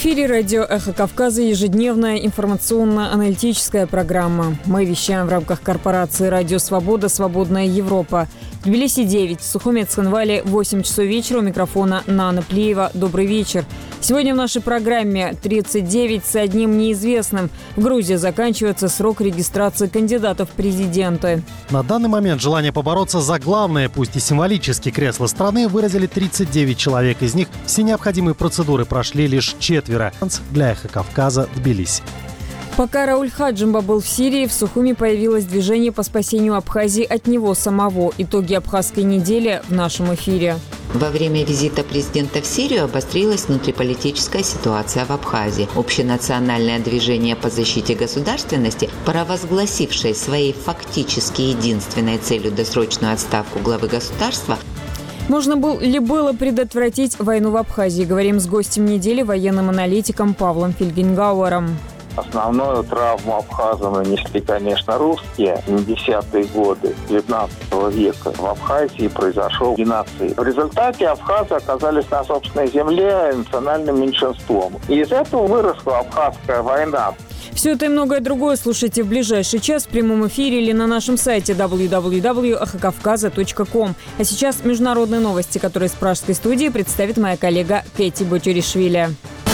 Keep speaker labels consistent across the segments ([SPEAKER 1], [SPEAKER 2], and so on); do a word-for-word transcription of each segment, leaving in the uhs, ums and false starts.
[SPEAKER 1] В эфире радио «Эхо Кавказа» ежедневная информационно-аналитическая программа. Мы вещаем в рамках корпорации «Радио Свобода. Свободная Европа». В Тбилиси девять, в Сухуми Цхинвале восемь часов вечера. У микрофона Нана Плеева. Добрый вечер. Сегодня в нашей программе тридцать девять с одним неизвестным. В Грузии заканчивается срок регистрации кандидатов в президенты.
[SPEAKER 2] На данный момент желание побороться за главное, пусть и символически, кресло страны выразили тридцать девять человек. Из них все необходимые процедуры прошли лишь четверо. Для «Эхо Кавказа», Тбилиси.
[SPEAKER 1] Пока Рауль Хаджимба был в Сирии, в Сухуми появилось движение по спасению Абхазии от него самого. Итоги абхазской недели в нашем эфире.
[SPEAKER 3] Во время визита президента в Сирию обострилась внутриполитическая ситуация в Абхазии. Общенациональное движение по защите государственности, провозгласившее своей фактически единственной целью досрочную отставку главы государства,
[SPEAKER 1] можно было ли было предотвратить войну в Абхазии? Говорим с гостем недели, военным аналитиком Павлом Фельгенгауэром.
[SPEAKER 4] Основную травму абхазам нанесли, конечно, русские. В семидесятые годы девятнадцатого века в Абхазии произошел геноцид. В результате абхазы оказались на собственной земле национальным меньшинством. И из этого выросла абхазская война.
[SPEAKER 1] Все это и многое другое слушайте в ближайший час в прямом эфире или на нашем сайте дабл ю дабл ю дабл ю точка эхо кавказа точка ком. А сейчас международные новости, которые с пражской студии представит моя коллега Кэти Ботюришвили.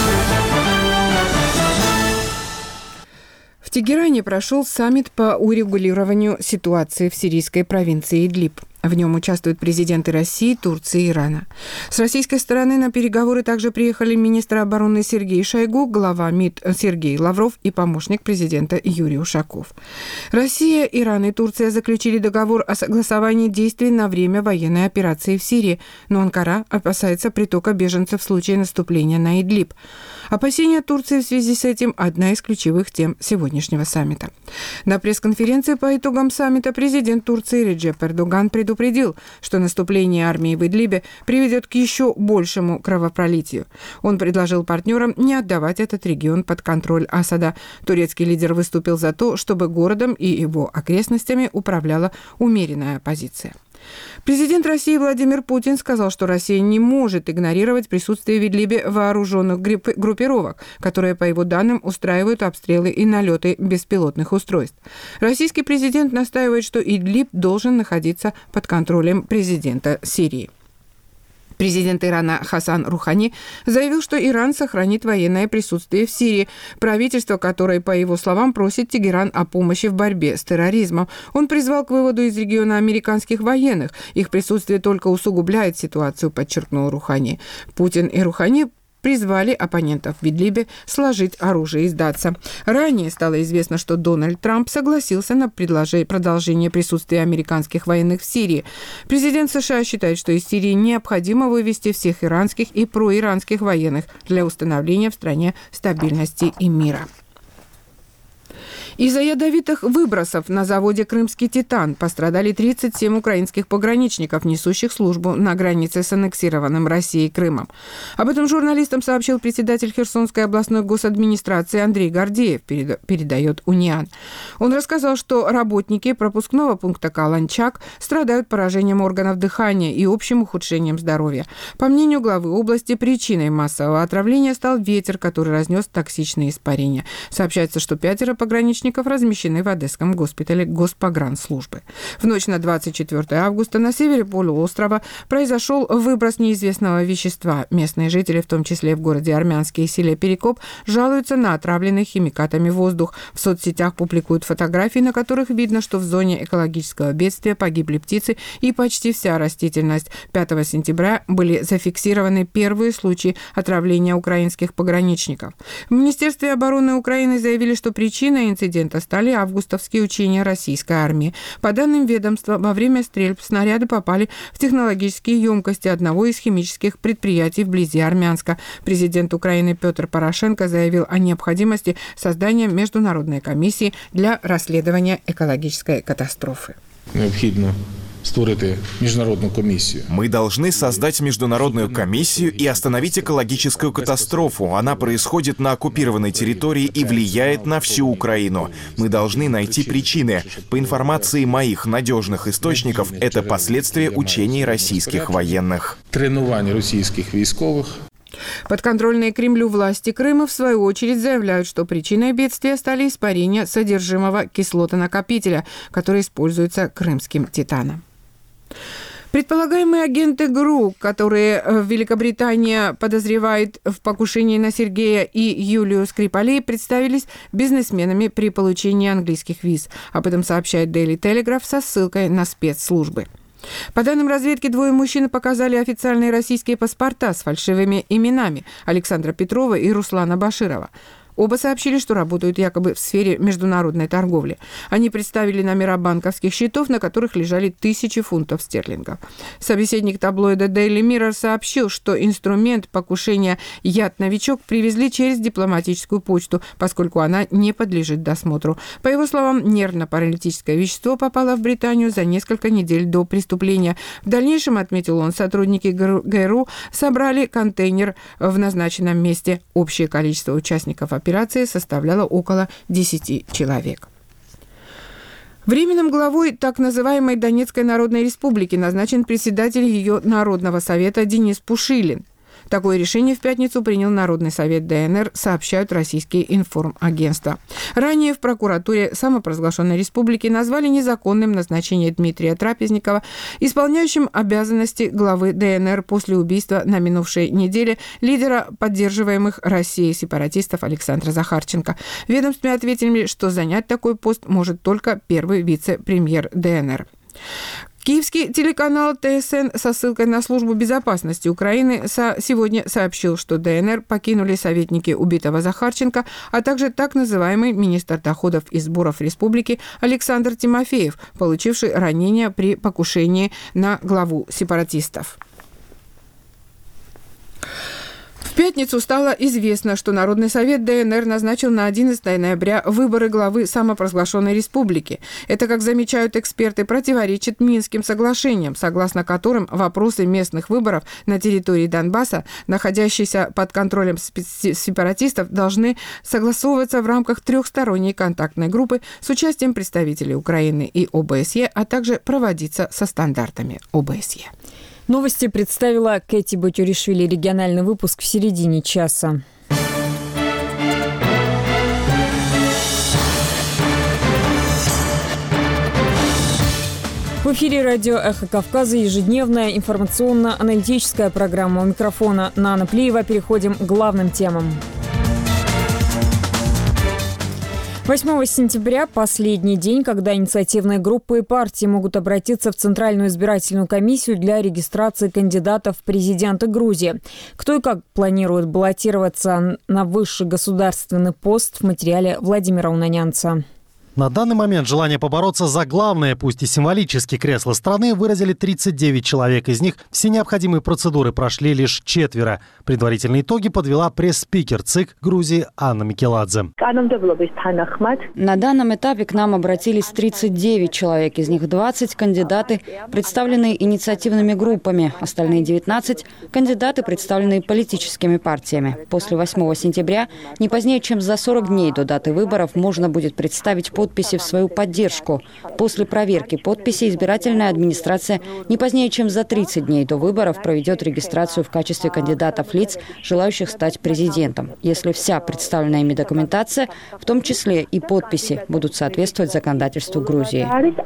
[SPEAKER 5] В Тегеране прошел саммит по урегулированию ситуации в сирийской провинции Идлиб. В нем участвуют президенты России, Турции и Ирана. С российской стороны на переговоры также приехали министр обороны Сергей Шойгу, глава МИД Сергей Лавров и помощник президента Юрий Ушаков. Россия, Иран и Турция заключили договор о согласовании действий на время военной операции в Сирии, но Анкара опасается притока беженцев в случае наступления на Идлиб. Опасения Турции в связи с этим – одна из ключевых тем сегодняшнего саммита. На пресс-конференции по итогам саммита президент Турции Реджеп Эрдоган предупредил, что наступление армии в Идлибе приведет к еще большему кровопролитию. Он предложил партнерам не отдавать этот регион под контроль Асада. Турецкий лидер выступил за то, чтобы городом и его окрестностями управляла умеренная оппозиция. Президент России Владимир Путин сказал, что Россия не может игнорировать присутствие в Идлибе вооруженных группировок, которые, по его данным, устраивают обстрелы и налеты беспилотных устройств. Российский президент настаивает, что Идлиб должен находиться под контролем президента Сирии. Президент Ирана Хасан Рухани заявил, что Иран сохранит военное присутствие в Сирии. Правительство, которое, по его словам, просит Тегеран о помощи в борьбе с терроризмом. Он призвал к выводу из региона американских военных. Их присутствие только усугубляет ситуацию, подчеркнул Рухани. Путин и Рухани призвали оппонентов в Идлибе сложить оружие и сдаться. Ранее стало известно, что Дональд Трамп согласился на продолжение присутствия американских военных в Сирии. Президент США считает, что из Сирии необходимо вывести всех иранских и проиранских военных для установления в стране стабильности и мира. Из-за ядовитых выбросов на заводе «Крымский Титан» пострадали тридцать семь украинских пограничников, несущих службу на границе с аннексированным Россией Крымом. Об этом журналистам сообщил председатель Херсонской областной госадминистрации Андрей Гордеев, передает Униан. Он рассказал, что работники пропускного пункта Каланчак страдают поражением органов дыхания и общим ухудшением здоровья. По мнению главы области, причиной массового отравления стал ветер, который разнес токсичные испарения. Сообщается, что пятеро пограничников размещены в Одесском госпитале Госпогранслужбы. В ночь на двадцать четвёртое августа на севере полуострова произошел выброс неизвестного вещества. Местные жители, в том числе в городе Армянске и селе Перекоп, жалуются на отравленный химикатами воздух. В соцсетях публикуют фотографии, на которых видно, что в зоне экологического бедствия погибли птицы и почти вся растительность. пятого сентября были зафиксированы первые случаи отравления украинских пограничников. В Министерстве обороны Украины заявили, что причиной инцидента стали августовские учения российской армии. По данным ведомства, во время стрельб снаряды попали в технологические емкости одного из химических предприятий вблизи Армянска. Президент Украины Петр Порошенко заявил о необходимости создания международной комиссии для расследования экологической катастрофы.
[SPEAKER 6] Необходимо створити міжнародну комиссию.
[SPEAKER 7] Мы должны создать международную комиссию и остановить экологическую катастрофу. Она происходит на оккупированной территории и влияет на всю Украину. Мы должны найти причины. По информации моих надежных источников, это последствия учений российских военных.
[SPEAKER 6] Тренирование российских військовых.
[SPEAKER 5] Подконтрольные Кремлю власти Крыма, в свою очередь, заявляют, что причиной бедствия стали испарения содержимого кислотонакопителя, который используется крымским «Титаном». Предполагаемые агенты ГРУ, которые Великобритания подозревает в покушении на Сергея и Юлию Скрипалей, представились бизнесменами при получении английских виз. Об этом сообщает Daily Telegraph со ссылкой на спецслужбы. По данным разведки, двое мужчин показали официальные российские паспорта с фальшивыми именами Александра Петрова и Руслана Баширова. Оба сообщили, что работают якобы в сфере международной торговли. Они представили номера банковских счетов, на которых лежали тысячи фунтов стерлингов. Собеседник таблоида Daily Mirror сообщил, что инструмент покушения «Яд-новичок» привезли через дипломатическую почту, поскольку она не подлежит досмотру. По его словам, нервно-паралитическое вещество попало в Британию за несколько недель до преступления. В дальнейшем, отметил он, сотрудники ГРУ собрали контейнер в назначенном месте. Общее количество участников операции Операция составляла около десяти человек. Временным главой так называемой Донецкой Народной Республики назначен председатель ее Народного совета Денис Пушилин. Такое решение в пятницу принял Народный совет ДНР, сообщают российские информагентства. Ранее в прокуратуре самопровозглашенной республики назвали незаконным назначение Дмитрия Трапезникова исполняющим обязанности главы ДНР после убийства на минувшей неделе лидера поддерживаемых Россией сепаратистов Александра Захарченко. В ведомстве ответили, что занять такой пост может только первый вице-премьер ДНР. Киевский телеканал ТСН со ссылкой на службу безопасности Украины сегодня сообщил, что ДНР покинули советники убитого Захарченко, а также так называемый министр доходов и сборов республики Александр Тимофеев, получивший ранение при покушении на главу сепаратистов. В пятницу стало известно, что Народный совет ДНР назначил на одиннадцатое ноября выборы главы самопровозглашенной республики. Это, как замечают эксперты, противоречит Минским соглашениям, согласно которым вопросы местных выборов на территории Донбасса, находящиеся под контролем сепаратистов, должны согласовываться в рамках трехсторонней контактной группы с участием представителей Украины и ОБСЕ, а также проводиться со стандартами ОБСЕ.
[SPEAKER 1] Новости представила Кэти Батюришвили. Региональный выпуск в середине часа. В эфире радио «Эхо Кавказа» ежедневная информационно-аналитическая программа. У микрофона Нана Плиева. Переходим к главным темам. восьмого сентября – последний день, когда инициативные группы и партии могут обратиться в Центральную избирательную комиссию для регистрации кандидатов в президенты Грузии. Кто и как планирует баллотироваться на высший государственный пост, в материале Владимира Унанянца.
[SPEAKER 2] На данный момент желание побороться за главное, пусть и символически, кресло страны выразили тридцать девять человек. Из них все необходимые процедуры прошли лишь четверо. Предварительные итоги подвела пресс-спикер ЦИК Грузии Анна Микеладзе.
[SPEAKER 8] На данном этапе к нам обратились тридцать девять человек. Из них двадцать кандидаты, представленные инициативными группами. Остальные девятнадцать кандидаты, представленные политическими партиями. После восьмого сентября, не позднее, чем за сорок дней до даты выборов, можно будет представить подпись подписи в свою поддержку. После проверки подписей избирательная администрация не позднее, чем за тридцать дней до выборов проведет регистрацию в качестве кандидатов лиц, желающих стать президентом. Если вся представленная ими документация, в том числе и подписи, будут соответствовать законодательству Грузии.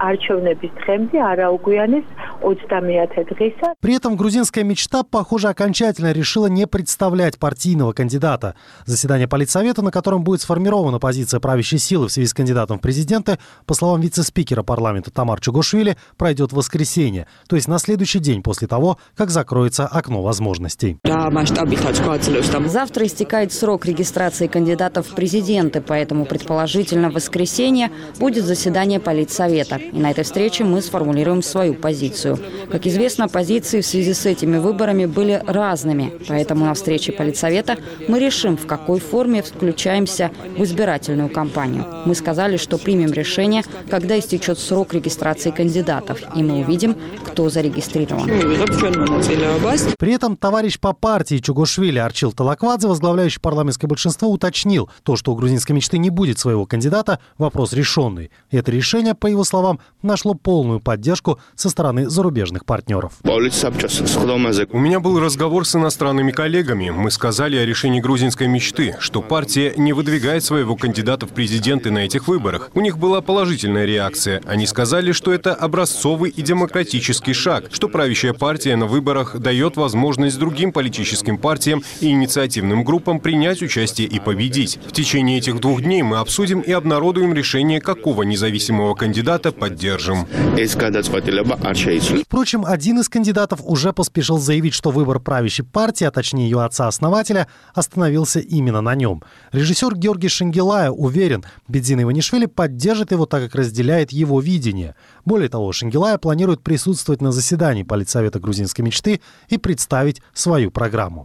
[SPEAKER 2] При этом грузинская мечта, похоже, окончательно решила не представлять партийного кандидата. Заседание Политсовета, на котором будет сформирована позиция правящей силы в связи с кандидатом в президенты, по словам вице-спикера парламента Тамар Чугошвили, пройдет в воскресенье, то есть на следующий день после того, как закроется окно возможностей.
[SPEAKER 8] Завтра истекает срок регистрации кандидатов в президенты, поэтому предположительно в воскресенье будет заседание Политсовета. И на этой встрече мы сформулируем свою позицию. Как известно, позиции в связи с этими выборами были разными, поэтому на встрече Политсовета мы решим, в какой форме включаемся в избирательную кампанию. Мы сказали, что что примем решение, когда истечет срок регистрации кандидатов, и мы увидим, кто зарегистрирован.
[SPEAKER 2] При этом товарищ по партии Чугошвили Арчил Талаквадзе, возглавляющий парламентское большинство, уточнил, то, что у грузинской мечты не будет своего кандидата, вопрос решенный. И это решение, по его словам, нашло полную поддержку со стороны зарубежных партнеров.
[SPEAKER 9] У меня был разговор с иностранными коллегами. Мы сказали о решении грузинской мечты, что партия не выдвигает своего кандидата в президенты на этих выборах. У них была положительная реакция. Они сказали, что это образцовый и демократический шаг, что правящая партия на выборах дает возможность другим политическим партиям и инициативным группам принять участие и победить. В течение этих двух дней мы обсудим и обнародуем решение, какого независимого кандидата поддержим.
[SPEAKER 2] Впрочем, один из кандидатов уже поспешил заявить, что выбор правящей партии, а точнее ее отца-основателя, остановился именно на нем. Режиссер Георгий Шенгелая уверен, Бедзина Иванишвили поддержит его, так как разделяет его видение. Более того, Шенгелая планирует присутствовать на заседании Политсовета грузинской мечты и представить свою программу.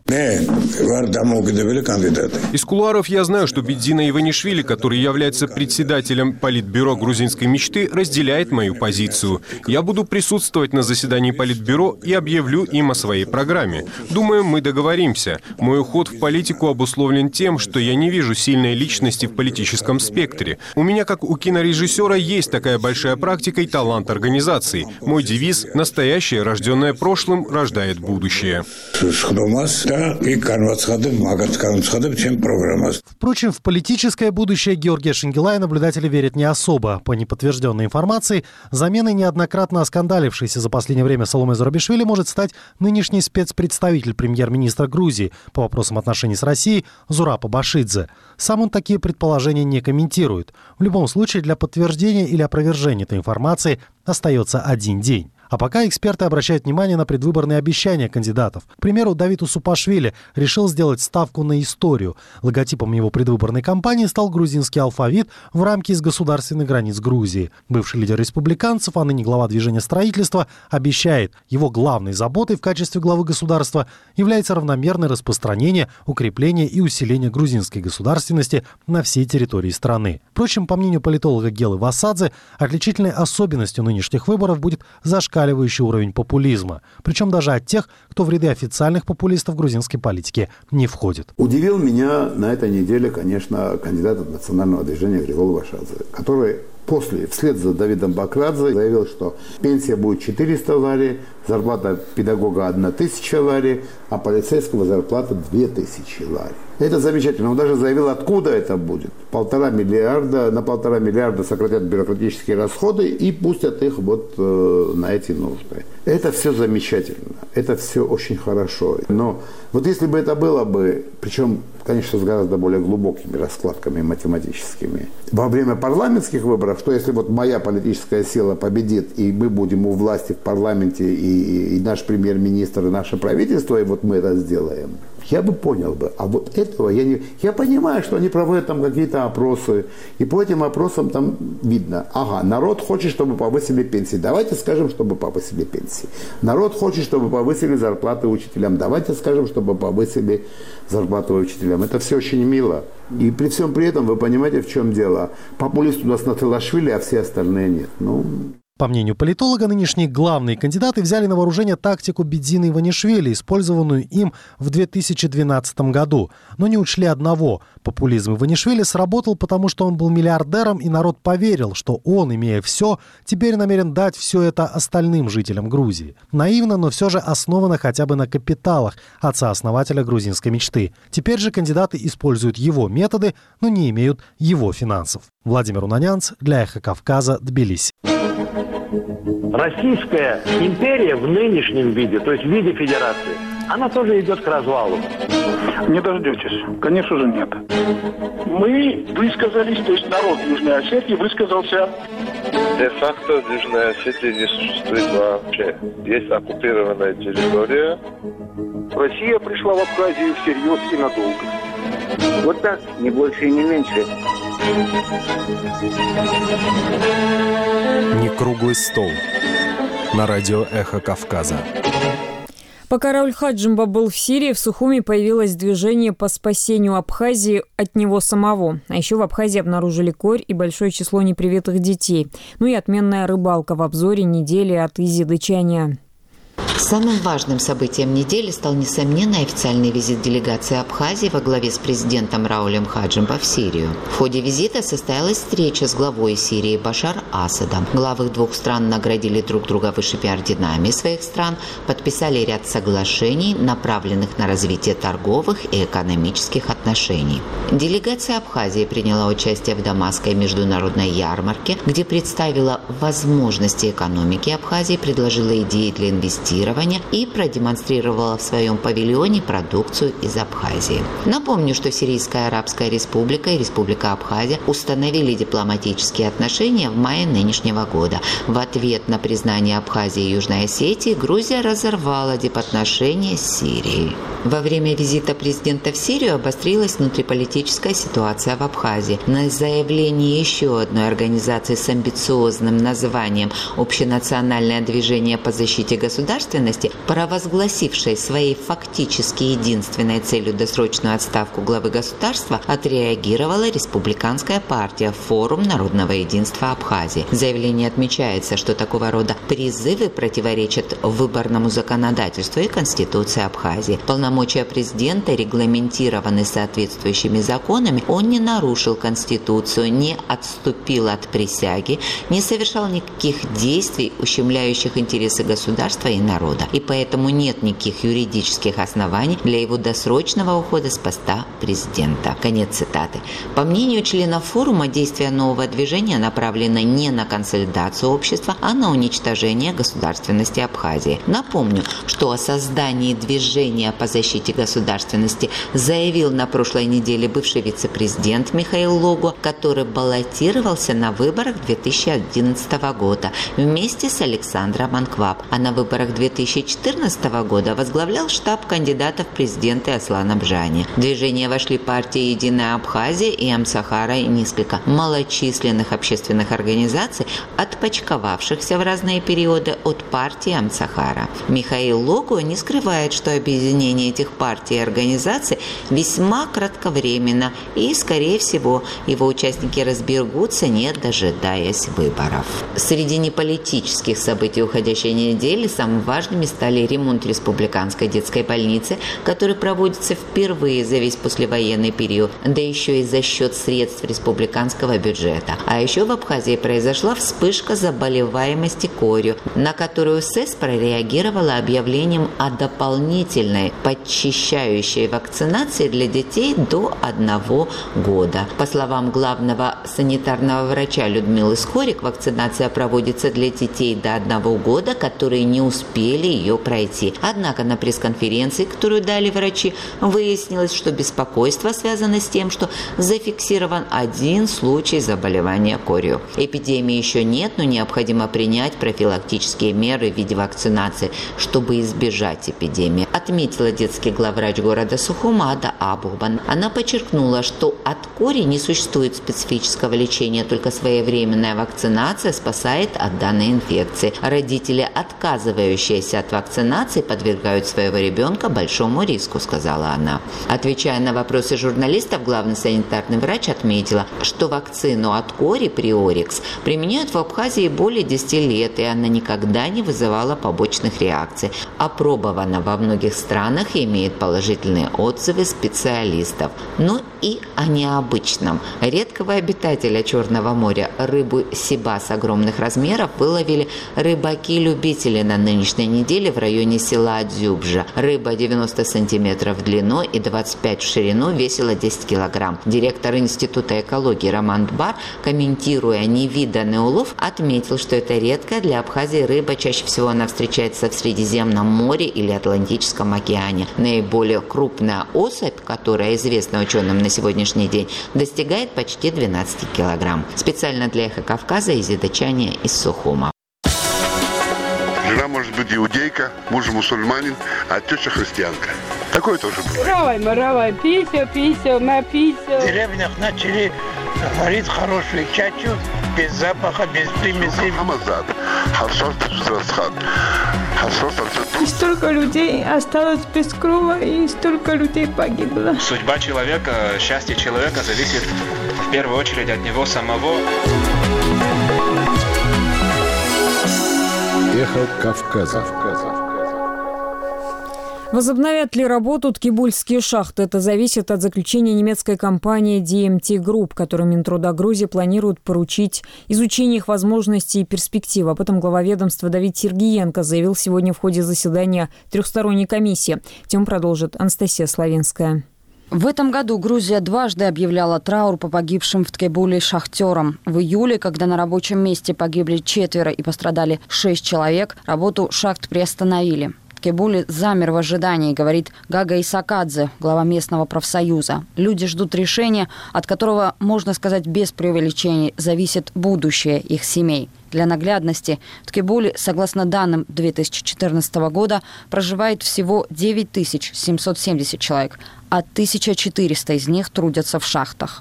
[SPEAKER 9] Из кулуаров я знаю, что Бедзина Иванишвили, который является председателем Политбюро грузинской мечты, разделяет мою позицию. Я буду присутствовать на заседании Политбюро и объявлю им о своей программе. Думаю, мы договоримся. Мой уход в политику обусловлен тем, что я не вижу сильной личности в политическом спектре. У меня, как у кинорежиссера, есть такая большая практика и талант организации. Мой девиз «Настоящее, рожденное прошлым, рождает будущее».
[SPEAKER 2] Впрочем, в политическое будущее Георгия Шенгелая наблюдатели верят не особо. По неподтвержденной информации, заменой неоднократно оскандалившейся за последнее время Саломе Зурабишвили может стать нынешний спецпредставитель премьер-министра Грузии по вопросам отношений с Россией Зураб Абашидзе. Сам он такие предположения не комментирует. В любом случае, для подтверждения или опровержения этой информации остается один день. А пока эксперты обращают внимание на предвыборные обещания кандидатов. К примеру, Давид Усупашвили решил сделать ставку на историю. Логотипом его предвыборной кампании стал грузинский алфавит в рамке из государственных границ Грузии. Бывший лидер республиканцев, а ныне глава движения строительства, обещает, его главной заботой в качестве главы государства является равномерное распространение, укрепление и усиление грузинской государственности на всей территории страны. Впрочем, по мнению политолога Гелы Васадзе, отличительной особенностью нынешних выборов будет зашкаливающий уровень популизма. Причем даже от тех, кто в ряды официальных популистов грузинской политики не входит.
[SPEAKER 10] Удивил меня на этой неделе, конечно, кандидат от национального движения Григол Вашадзе, который после, вслед за Давидом Бакрадзе, заявил, что пенсия будет четыреста лари, зарплата педагога одна тысяча лари, а полицейского зарплата две тысячи лари. Это замечательно. Он даже заявил, откуда это будет. Полтора миллиарда, на полтора миллиарда сократят бюрократические расходы и пустят их вот э, на эти нужды. Это все замечательно. Это все очень хорошо. Но вот если бы это было бы, причем, конечно, с гораздо более глубокими раскладками математическими, во время парламентских выборов, что если вот моя политическая сила победит, и мы будем у власти в парламенте, и, и наш премьер-министр, и наше правительство, и вот мы это сделаем, я бы понял бы. А вот этого я не... Я понимаю, что они проводят там какие-то опросы, и по этим опросам там видно, ага, народ хочет, чтобы повысили пенсии. Давайте скажем, чтобы повысили пенсии. Народ хочет, чтобы повысили зарплаты учителям. Давайте скажем, чтобы повысили зарплаты учителям. Это все очень мило. И при всем при этом, вы понимаете, в чем дело? Популист у нас Натылашвили, а все остальные нет. Ну...
[SPEAKER 2] По мнению политолога, нынешние главные кандидаты взяли на вооружение тактику Бедзины Иванишвили, использованную им в две тысячи двенадцатом году. Но не учли одного. Популизм Иванишвили сработал, потому что он был миллиардером, и народ поверил, что он, имея все, теперь намерен дать все это остальным жителям Грузии. Наивно, но все же основано хотя бы на капиталах отца-основателя грузинской мечты. Теперь же кандидаты используют его методы, но не имеют его финансов. Владимир Унанянц для «Эхо Кавказа», Тбилиси.
[SPEAKER 11] Российская империя в нынешнем виде, то есть в виде федерации, она тоже идет к развалу.
[SPEAKER 12] Не дождетесь. Конечно же, нет. Мы высказались, то есть народ Южной Осетии высказался.
[SPEAKER 13] Де-факто Южная Осетия не существует вообще. Есть оккупированная территория.
[SPEAKER 12] Россия пришла в Абхазию всерьез и надолго.
[SPEAKER 14] Вот так, не больше и не меньше.
[SPEAKER 15] Не круглый стол. На радио «Эхо Кавказа».
[SPEAKER 1] Пока Рауль Хаджимба был в Сирии, в Сухуми появилось движение по спасению Абхазии от него самого. А еще в Абхазии обнаружили корь и большое число непривитых детей. Ну и отменная рыбалка в обзоре недели от Изи Дычания.
[SPEAKER 3] Самым важным событием недели стал, несомненно, официальный визит делегации Абхазии во главе с президентом Раулем Хаджимба в Сирию. В ходе визита состоялась встреча с главой Сирии Башар Асадом. Главы двух стран наградили друг друга высшими орденами своих стран, подписали ряд соглашений, направленных на развитие торговых и экономических отношений. Делегация Абхазии приняла участие в Дамасской международной ярмарке, где представила возможности экономики Абхазии, предложила идеи для инвестирования и продемонстрировала в своем павильоне продукцию из Абхазии. Напомню, что Сирийская Арабская Республика и Республика Абхазия установили дипломатические отношения в мае нынешнего года. В ответ на признание Абхазии и Южной Осетии Грузия разорвала дипотношения с Сирией. Во время визита президента в Сирию обострилась внутриполитическая ситуация в Абхазии. На заявление еще одной организации с амбициозным названием «Общенациональное движение по защите государственности», провозгласившей своей фактически единственной целью досрочную отставку главы государства, отреагировала Республиканская партия «Форум народного единства Абхазии». В заявлении отмечается, что такого рода призывы противоречат выборному законодательству и Конституции Абхазии. Полномочия президента регламентированы соответствующими законами. Он не нарушил Конституцию, не отступил от присяги, не совершал никаких действий, ущемляющих интересы государства и народа. И поэтому нет никаких юридических оснований для его досрочного ухода с поста президента. Конец цитаты. По мнению членов форума, действия нового движения направлены не на консолидацию общества, а на уничтожение государственности Абхазии. Напомню, что о создании движения по защите государственности заявил на прошлой неделе бывший вице-президент Михаил Логу, который баллотировался на выборах две тысячи одиннадцатого года вместе с Александром Анкваб, а на выборах две тысячи четырнадцатого года возглавлял штаб кандидатов в президенты Аслан Абжани. В движение вошли партии «Единая Абхазия» и Амсахара и несколько малочисленных общественных организаций, отпочковавшихся в разные периоды от партии Амсахара. Михаил Логу не скрывает, что объединение этих партий и организаций весьма кратковременно и, скорее всего, его участники разбегутся, не дожидаясь выборов. Среди неполитических событий уходящей недели самым важными стали ремонт республиканской детской больницы, который проводится впервые за весь послевоенный период, да еще и за счет средств республиканского бюджета. А еще в Абхазии произошла вспышка заболеваемости корью, на которую СЭС прореагировала объявлением о дополнительной подчищающей вакцинации для детей до одного года. По словам главного санитарного врача Людмилы Скорик, вакцинация проводится для детей до одного года, которые не успели ее пройти. Однако на пресс-конференции, которую дали врачи, выяснилось, что беспокойство связано с тем, что зафиксирован один случай заболевания корью. Эпидемии еще нет, но необходимо принять профилактические меры в виде вакцинации, чтобы избежать эпидемии, отметила детский главврач города Сухума Ада Абухбан. Она подчеркнула, что от кори не существует специфического лечения, только своевременная вакцинация спасает от данной инфекции. Родители, отказывающиеся от вакцинации, подвергают своего ребенка большому риску, сказала она. Отвечая на вопросы журналистов, главный санитарный врач отметила, что вакцину от кори Приорикс применяют в Абхазии более десяти лет, и она никогда не вызывала побочных реакций. Опробована во многих странах и имеет положительные отзывы специалистов. Ну и о необычном. Редкого обитателя Черного моря, рыбу сибас огромных размеров, выловили рыбаки-любители на нынешней неделе в районе села Дзюбжа. Рыба девяносто сантиметров в длину и двадцать пять в ширину, весила десять килограмм. Директор Института экологии Роман Бар, комментируя невиданный улов, отметил, что это редкая для Абхазии рыба. Чаще всего она встречается в Средиземном море или Атлантическом океане. Наиболее крупная особь, которая известна ученым на сегодняшний день, достигает почти двенадцати килограмм. Специально для «Эхо Кавказа» Изи Дычания из Сухума.
[SPEAKER 15] Жена может быть иудейка, муж мусульманин, а теща христианка. Такое тоже бывает.
[SPEAKER 16] Равай, маравай, пися, пися, на пися. В деревнях начали говорить хорошую чачу, без запаха, без примесей.
[SPEAKER 17] И столько людей осталось без крова, и столько людей погибло.
[SPEAKER 18] Судьба человека, счастье человека зависит в первую очередь от него самого.
[SPEAKER 19] Эхо Кавказа.
[SPEAKER 1] Возобновят ли работу ткибульские шахты? Это зависит от заключения немецкой компании ди эм ти Group, которой Минтруда Грузии планирует поручить изучение их возможностей и перспектив. Об этом глава ведомства Давид Сергиенко заявил сегодня в ходе заседания трехсторонней комиссии. Тему продолжит Анастасия Славинская.
[SPEAKER 8] В этом году Грузия дважды объявляла траур по погибшим в Ткибуле шахтерам. В июле, когда на рабочем месте погибли четверо и пострадали шесть человек, работу шахт приостановили. Ткибуле замер в ожидании, говорит Гага Исакадзе, глава местного профсоюза. Люди ждут решения, от которого, можно сказать без преувеличений, зависит будущее их семей. Для наглядности, в Ткибуле, согласно данным две тысячи четырнадцатого года, проживает всего девять тысяч семьсот семьдесят человек, а тысяча четыреста из них трудятся в шахтах.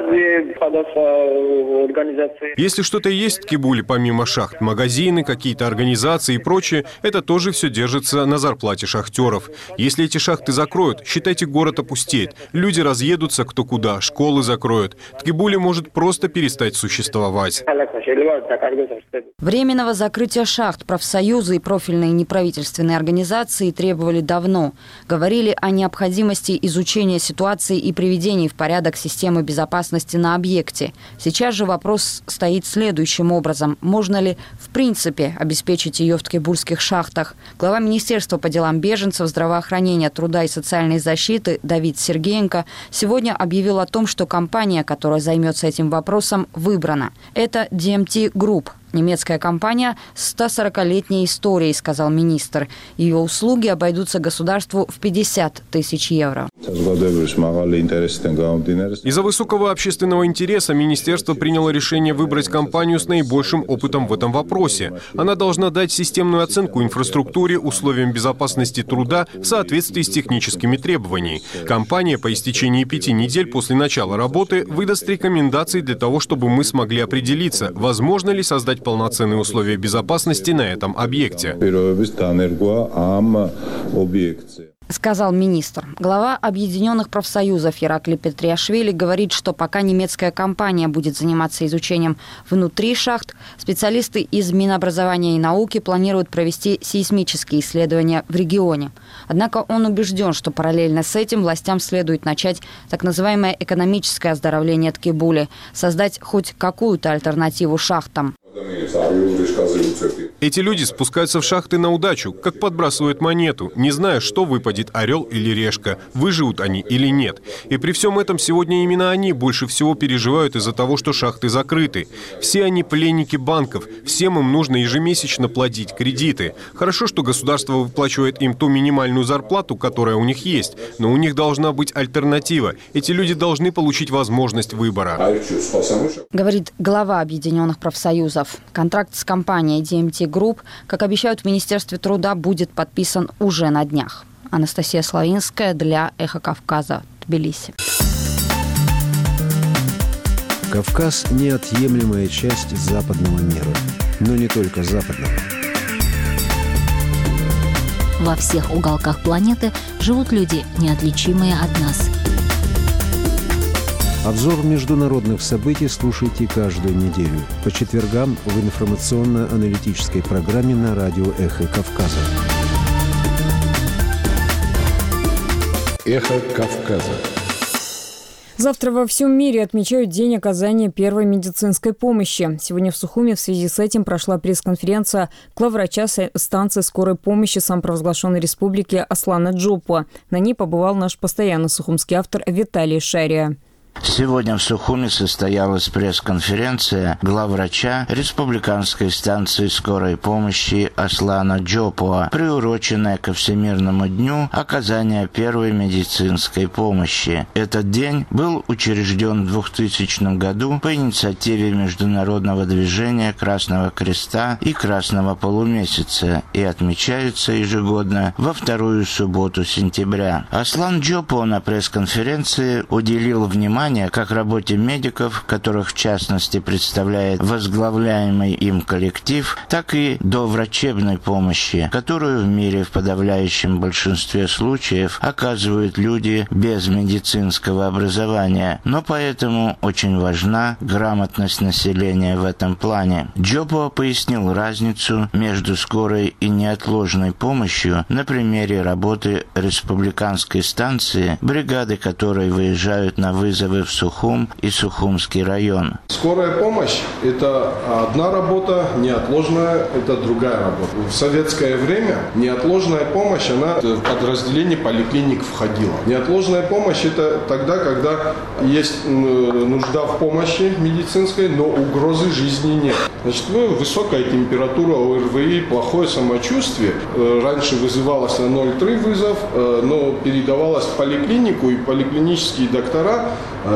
[SPEAKER 9] Если что-то есть в Ткибуле помимо шахт, магазины, какие-то организации и прочее, это тоже все держится на зарплате шахтеров. Если эти шахты закроют, считайте, город опустеет. Люди разъедутся кто куда, школы закроют. Ткибуле может просто перестать существовать.
[SPEAKER 8] Временного закрытия шахт профсоюзы и профильные неправительственные организации требовали давно. Говорили о необходимости изучения ситуации и приведения в порядок системы безопасности на объекте. Сейчас же вопрос стоит следующим образом. Можно ли в принципе обеспечить ее в ткибульских шахтах? Глава Министерства по делам беженцев, здравоохранения, труда и социальной защиты Давид Сергиенко сегодня объявил о том, что компания, которая займется этим вопросом, выбрана. Это ди эм ти Group. Немецкая компания с ста сорокалетней историей, сказал министр. Ее услуги обойдутся государству в пятьдесят тысяч евро.
[SPEAKER 9] Из-за высокого общественного интереса министерство приняло решение выбрать компанию с наибольшим опытом в этом вопросе. Она должна дать системную оценку инфраструктуре, условиям безопасности труда в соответствии с техническими требованиями. Компания по истечении пяти недель после начала работы выдаст рекомендации для того, чтобы мы смогли определиться, возможно ли создать полноценные условия безопасности на этом объекте.
[SPEAKER 8] Сказал министр. Глава Объединенных профсоюзов Иракли Петриашвили говорит, что пока немецкая компания будет заниматься изучением внутри шахт, специалисты из Минобразования и науки планируют провести сейсмические исследования в регионе. Однако он убежден, что параллельно с этим властям следует начать так называемое экономическое оздоровление Ткибуле, создать хоть какую-то альтернативу шахтам.
[SPEAKER 9] Эти люди спускаются в шахты на удачу, как подбрасывают монету, не зная, что выпадет орел или решка, выживут они или нет. И при всем этом сегодня именно они больше всего переживают из-за того, что шахты закрыты. Все они пленники банков, всем им нужно ежемесячно платить кредиты. Хорошо, что государство выплачивает им ту минимальную зарплату, которая у них есть, но у них должна быть альтернатива. Эти люди должны получить возможность выбора.
[SPEAKER 8] Говорит глава Объединенных профсоюзов. Контракт с компанией ди эм ти Group, как обещают в Министерстве труда, будет подписан уже на днях. Анастасия Славинская для «Эхо Кавказа», Тбилиси.
[SPEAKER 19] Кавказ – неотъемлемая часть западного мира. Но не только западного.
[SPEAKER 20] Во всех уголках планеты живут люди, неотличимые от нас.
[SPEAKER 19] Обзор международных событий слушайте каждую неделю по четвергам в информационно-аналитической программе на радио «Эхо Кавказа». «Эхо Кавказа».
[SPEAKER 1] Завтра во всем мире отмечают День оказания первой медицинской помощи. Сегодня в Сухуми в связи с этим прошла пресс-конференция главврача станции скорой помощи самопровозглашенной республики Аслана Джопуа. На ней побывал наш постоянный сухумский автор Виталий Шария.
[SPEAKER 21] Сегодня в Сухуми состоялась пресс-конференция главврача республиканской станции скорой помощи Аслана Джопуа, приуроченная ко Всемирному дню оказания первой медицинской помощи. Этот день был учрежден в двухтысячном году по инициативе Международного движения Красного Креста и Красного Полумесяца и отмечается ежегодно во вторую субботу сентября. Аслан Джопуа на пресс-конференции уделил внимание внимание как работе медиков, которых в частности представляет возглавляемый им коллектив, так и до врачебной помощи, которую в мире в подавляющем большинстве случаев оказывают люди без медицинского образования. Но поэтому очень важна грамотность населения в этом плане. Джопуа пояснил разницу между скорой и неотложной помощью на примере работы республиканской станции, бригады которой выезжают на вызовы в Сухум и Сухумский район.
[SPEAKER 4] Скорая помощь – это одна работа, неотложная – это другая работа. В советское время неотложная помощь, она в подразделение поликлиник входила. Неотложная помощь – это тогда, когда есть нужда в помощи медицинской, но угрозы жизни нет. Значит, высокая температура, ОРВИ, плохое самочувствие. Раньше вызывалось на ноль три вызов, но передавалось в поликлинику, и поликлинические доктора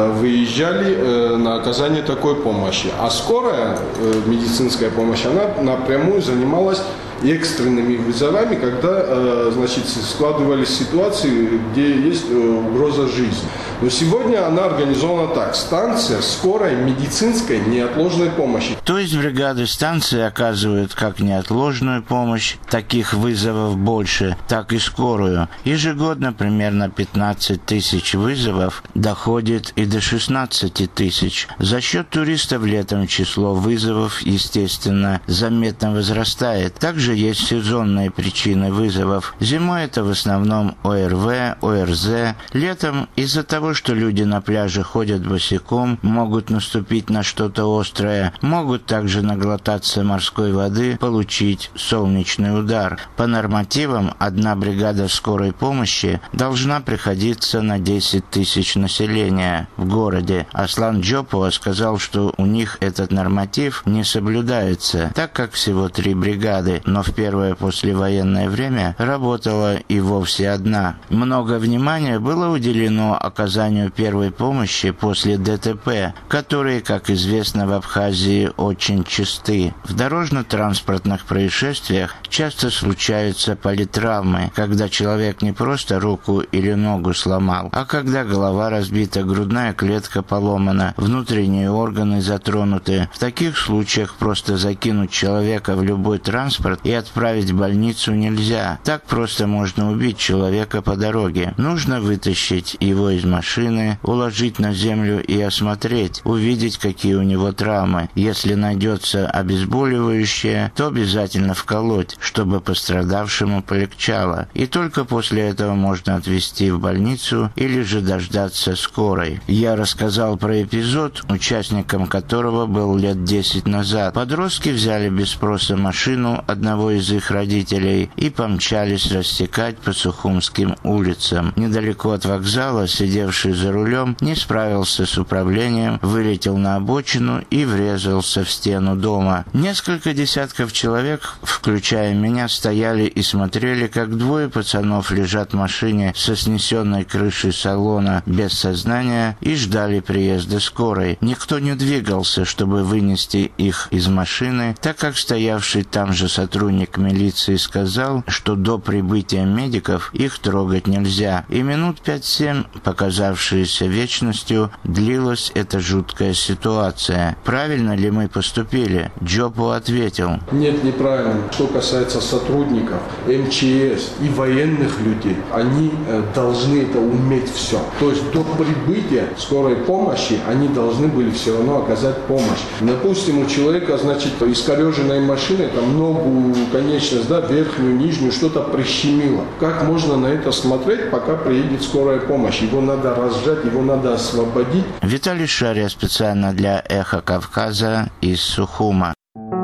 [SPEAKER 4] выезжали на оказание такой помощи. А скорая медицинская помощь, она напрямую занималась экстренными вызовами, когда, значит, складывались ситуации, где есть угроза жизни. Но сегодня она организована так. Станция скорой медицинской неотложной помощи.
[SPEAKER 21] То есть бригады станции оказывают как неотложную помощь, таких вызовов больше, так и скорую. Ежегодно примерно пятнадцать тысяч вызовов, доходит и до шестнадцати тысяч. За счет туристов летом число вызовов, естественно, заметно возрастает. Также есть сезонные причины вызовов. Зимой это в основном ОРВ, ОРЗ. Летом из-за того, что люди на пляже ходят босиком, могут наступить на что-то острое, могут также наглотаться морской воды, получить солнечный удар. По нормативам, одна бригада скорой помощи должна приходиться на десять тысяч населения в городе. Аслан Джопуа сказал, что у них этот норматив не соблюдается, так как всего три бригады, но в первое послевоенное время работала и вовсе одна. Много внимания было уделено оказанию первой помощи после ДТП, которые, как известно, в Абхазии очень часты. В дорожно-транспортных происшествиях часто случаются политравмы, когда человек не просто руку или ногу сломал, а когда голова разбита, грудная клетка поломана, внутренние органы затронуты. В таких случаях просто закинуть человека в любой транспорт и отправить в больницу нельзя. Так просто можно убить человека по дороге. Нужно вытащить его из машины, уложить на землю и осмотреть, увидеть, какие у него травмы. Если найдется обезболивающее, то обязательно вколоть, чтобы пострадавшему полегчало. И только после этого можно отвезти в больницу или же дождаться скорой. Я рассказал про эпизод, участником которого был лет десять назад. Подростки взяли без спроса машину одного из их родителей и помчались рассекать по Сухумским улицам. Недалеко от вокзала, сидевший за рулем, не справился с управлением, вылетел на обочину и врезался в стену дома. Несколько десятков человек, включая меня, стояли и смотрели, как двое пацанов лежат в машине со снесенной крышей салона без сознания и ждали приезда скорой. Никто не двигался, чтобы вынести их из машины, так как стоявший там же сотрудник милиции сказал, что до прибытия медиков их трогать нельзя. И минут пять-семь, показавшиеся вечностью, длилась эта жуткая ситуация. Правильно ли мы поступили? Джопуа ответил:
[SPEAKER 4] нет, неправильно. Что касается сотрудников эм че эс и военных людей, они должны это уметь все. То есть до прибытия скорой помощи они должны были все равно оказать помощь. Допустим, у человека, значит, искореженной машиной, там ногу, конечность, да, верхнюю, нижнюю, что-то прищемило. Как можно на это смотреть, пока приедет скорая помощь? Его надо разжать, его надо освободить.
[SPEAKER 21] Виталий Шария специально для «Эхо Кавказа» из Сухума.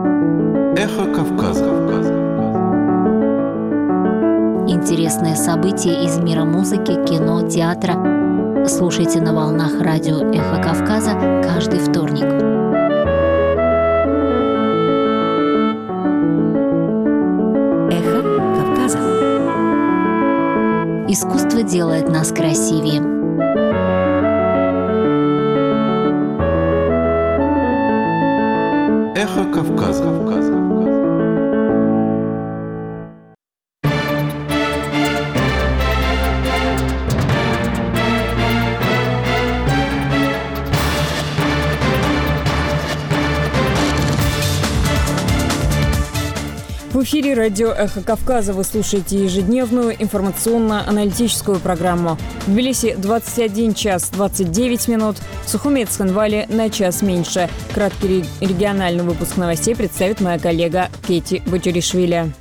[SPEAKER 22] «Эхо Кавказа».
[SPEAKER 20] Интересные события из мира музыки, кино, театра. Слушайте на волнах радио «Эхо Кавказа» каждый вторник. «Эхо Кавказа». Искусство делает нас красивее.
[SPEAKER 22] «Эхо Кавказа».
[SPEAKER 1] В эфире радио «Эхо Кавказа». Вы слушаете ежедневную информационно-аналитическую программу. В Тбилиси двадцать один час двадцать девять минут, в Сухуми и Цхинвале на час меньше. Краткий региональный выпуск новостей представит моя коллега Кети Бачуришвили.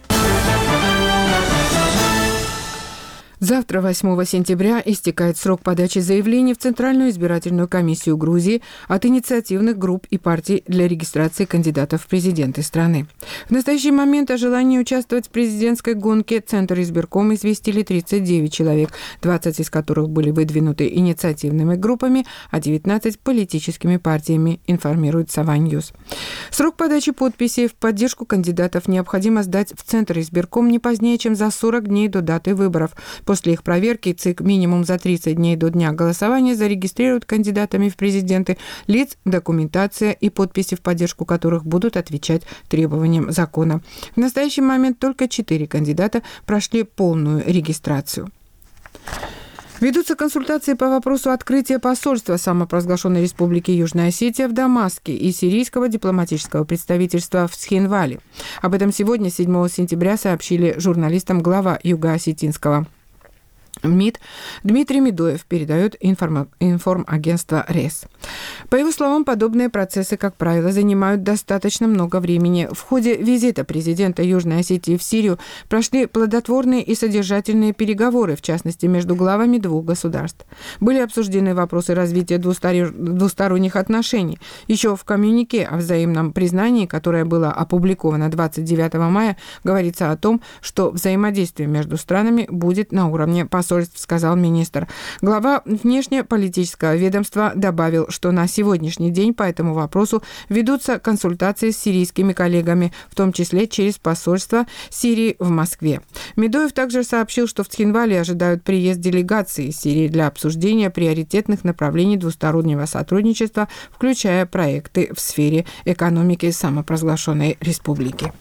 [SPEAKER 5] Завтра, восьмого сентября, истекает срок подачи заявлений в Центральную избирательную комиссию Грузии от инициативных групп и партий для регистрации кандидатов в президенты страны. В настоящий момент о желании участвовать в президентской гонке Центр избирком известили тридцать девять человек, двадцать из которых были выдвинуты инициативными группами, а девятнадцать – политическими партиями, информирует Сава Ньюс. Срок подачи подписей в поддержку кандидатов необходимо сдать в Центр избирком не позднее, чем за сорок дней до даты выборов. После их проверки ЦИК минимум за тридцать дней до дня голосования зарегистрирует кандидатами в президенты лиц, документация и подписи в поддержку которых будут отвечать требованиям закона. В настоящий момент только четыре кандидата прошли полную регистрацию. Ведутся консультации по вопросу открытия посольства самопровозглашенной Республики Южная Осетия в Дамаске и сирийского дипломатического представительства в Цхинвале. Об этом сегодня, седьмого сентября, сообщили журналистам глава Юго-Осетинского МИД Дмитрий Медоев, передает информ... информагентство РЕС. По его словам, подобные процессы, как правило, занимают достаточно много времени. В ходе визита президента Южной Осетии в Сирию прошли плодотворные и содержательные переговоры, в частности, между главами двух государств. Были обсуждены вопросы развития двустор... двусторонних отношений. Еще в коммюнике о взаимном признании, которое было опубликовано двадцать девятого мая, говорится о том, что взаимодействие между странами будет на уровне посольств, сказал министр. Глава внешнеполитического ведомства добавил, что на сегодняшний день по этому вопросу ведутся консультации с сирийскими коллегами, в том числе через посольство Сирии в Москве. Медоев также сообщил, что в Цхинвале ожидают приезд делегации из Сирии для обсуждения приоритетных направлений двустороннего сотрудничества, включая проекты в сфере экономики самопровозглашенной республики.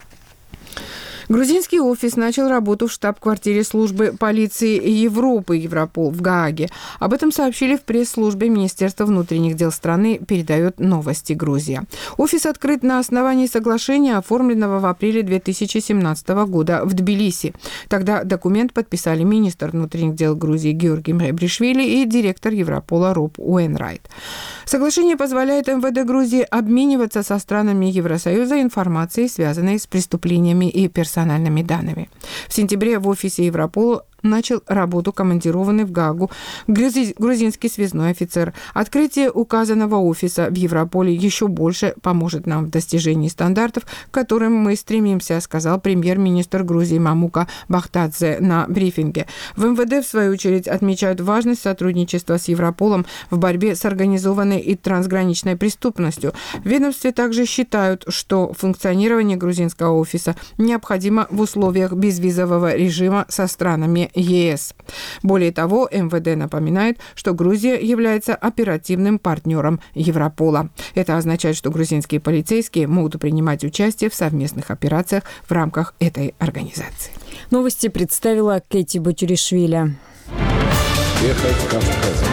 [SPEAKER 5] Грузинский офис начал работу в штаб-квартире службы полиции Европы Европол в Гааге. Об этом сообщили в пресс-службе Министерства внутренних дел страны, передает «Новости Грузия». Офис открыт на основании соглашения, оформленного в апреле две тысячи семнадцатого года в Тбилиси. Тогда документ подписали министр внутренних дел Грузии Георгий Мребришвили и директор Европола Роб Уэйнрайт. Соглашение позволяет МВД Грузии обмениваться со странами Евросоюза информацией, связанной с преступлениями и персональными данными. В сентябре в офисе Европола начал работу командированный в Гаагу грузи- грузинский связной офицер. Открытие указанного офиса в Европоле еще больше поможет нам в достижении стандартов, к которым мы стремимся, сказал премьер-министр Грузии Мамука Бахтадзе на брифинге. В МВД, в свою очередь, отмечают важность сотрудничества с Европолом в борьбе с организованной и трансграничной преступностью. В ведомстве также считают, что функционирование грузинского офиса необходимо в условиях безвизового режима со странами ЕС. Более того, МВД напоминает, что Грузия является оперативным партнером Европола. Это означает, что грузинские полицейские могут принимать участие в совместных операциях в рамках этой организации.
[SPEAKER 1] Новости представила Кети Бачуришвили.
[SPEAKER 22] Эхо Кавказа.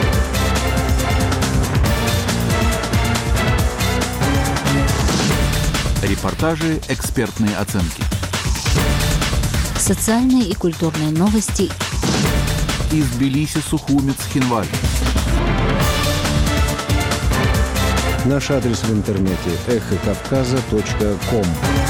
[SPEAKER 22] Репортажи, экспертные оценки.
[SPEAKER 20] Социальные и культурные новости
[SPEAKER 22] из Тбилиси, Сухуми, Цхинвале.
[SPEAKER 19] Наш адрес в интернете эхо кавказа точка ком.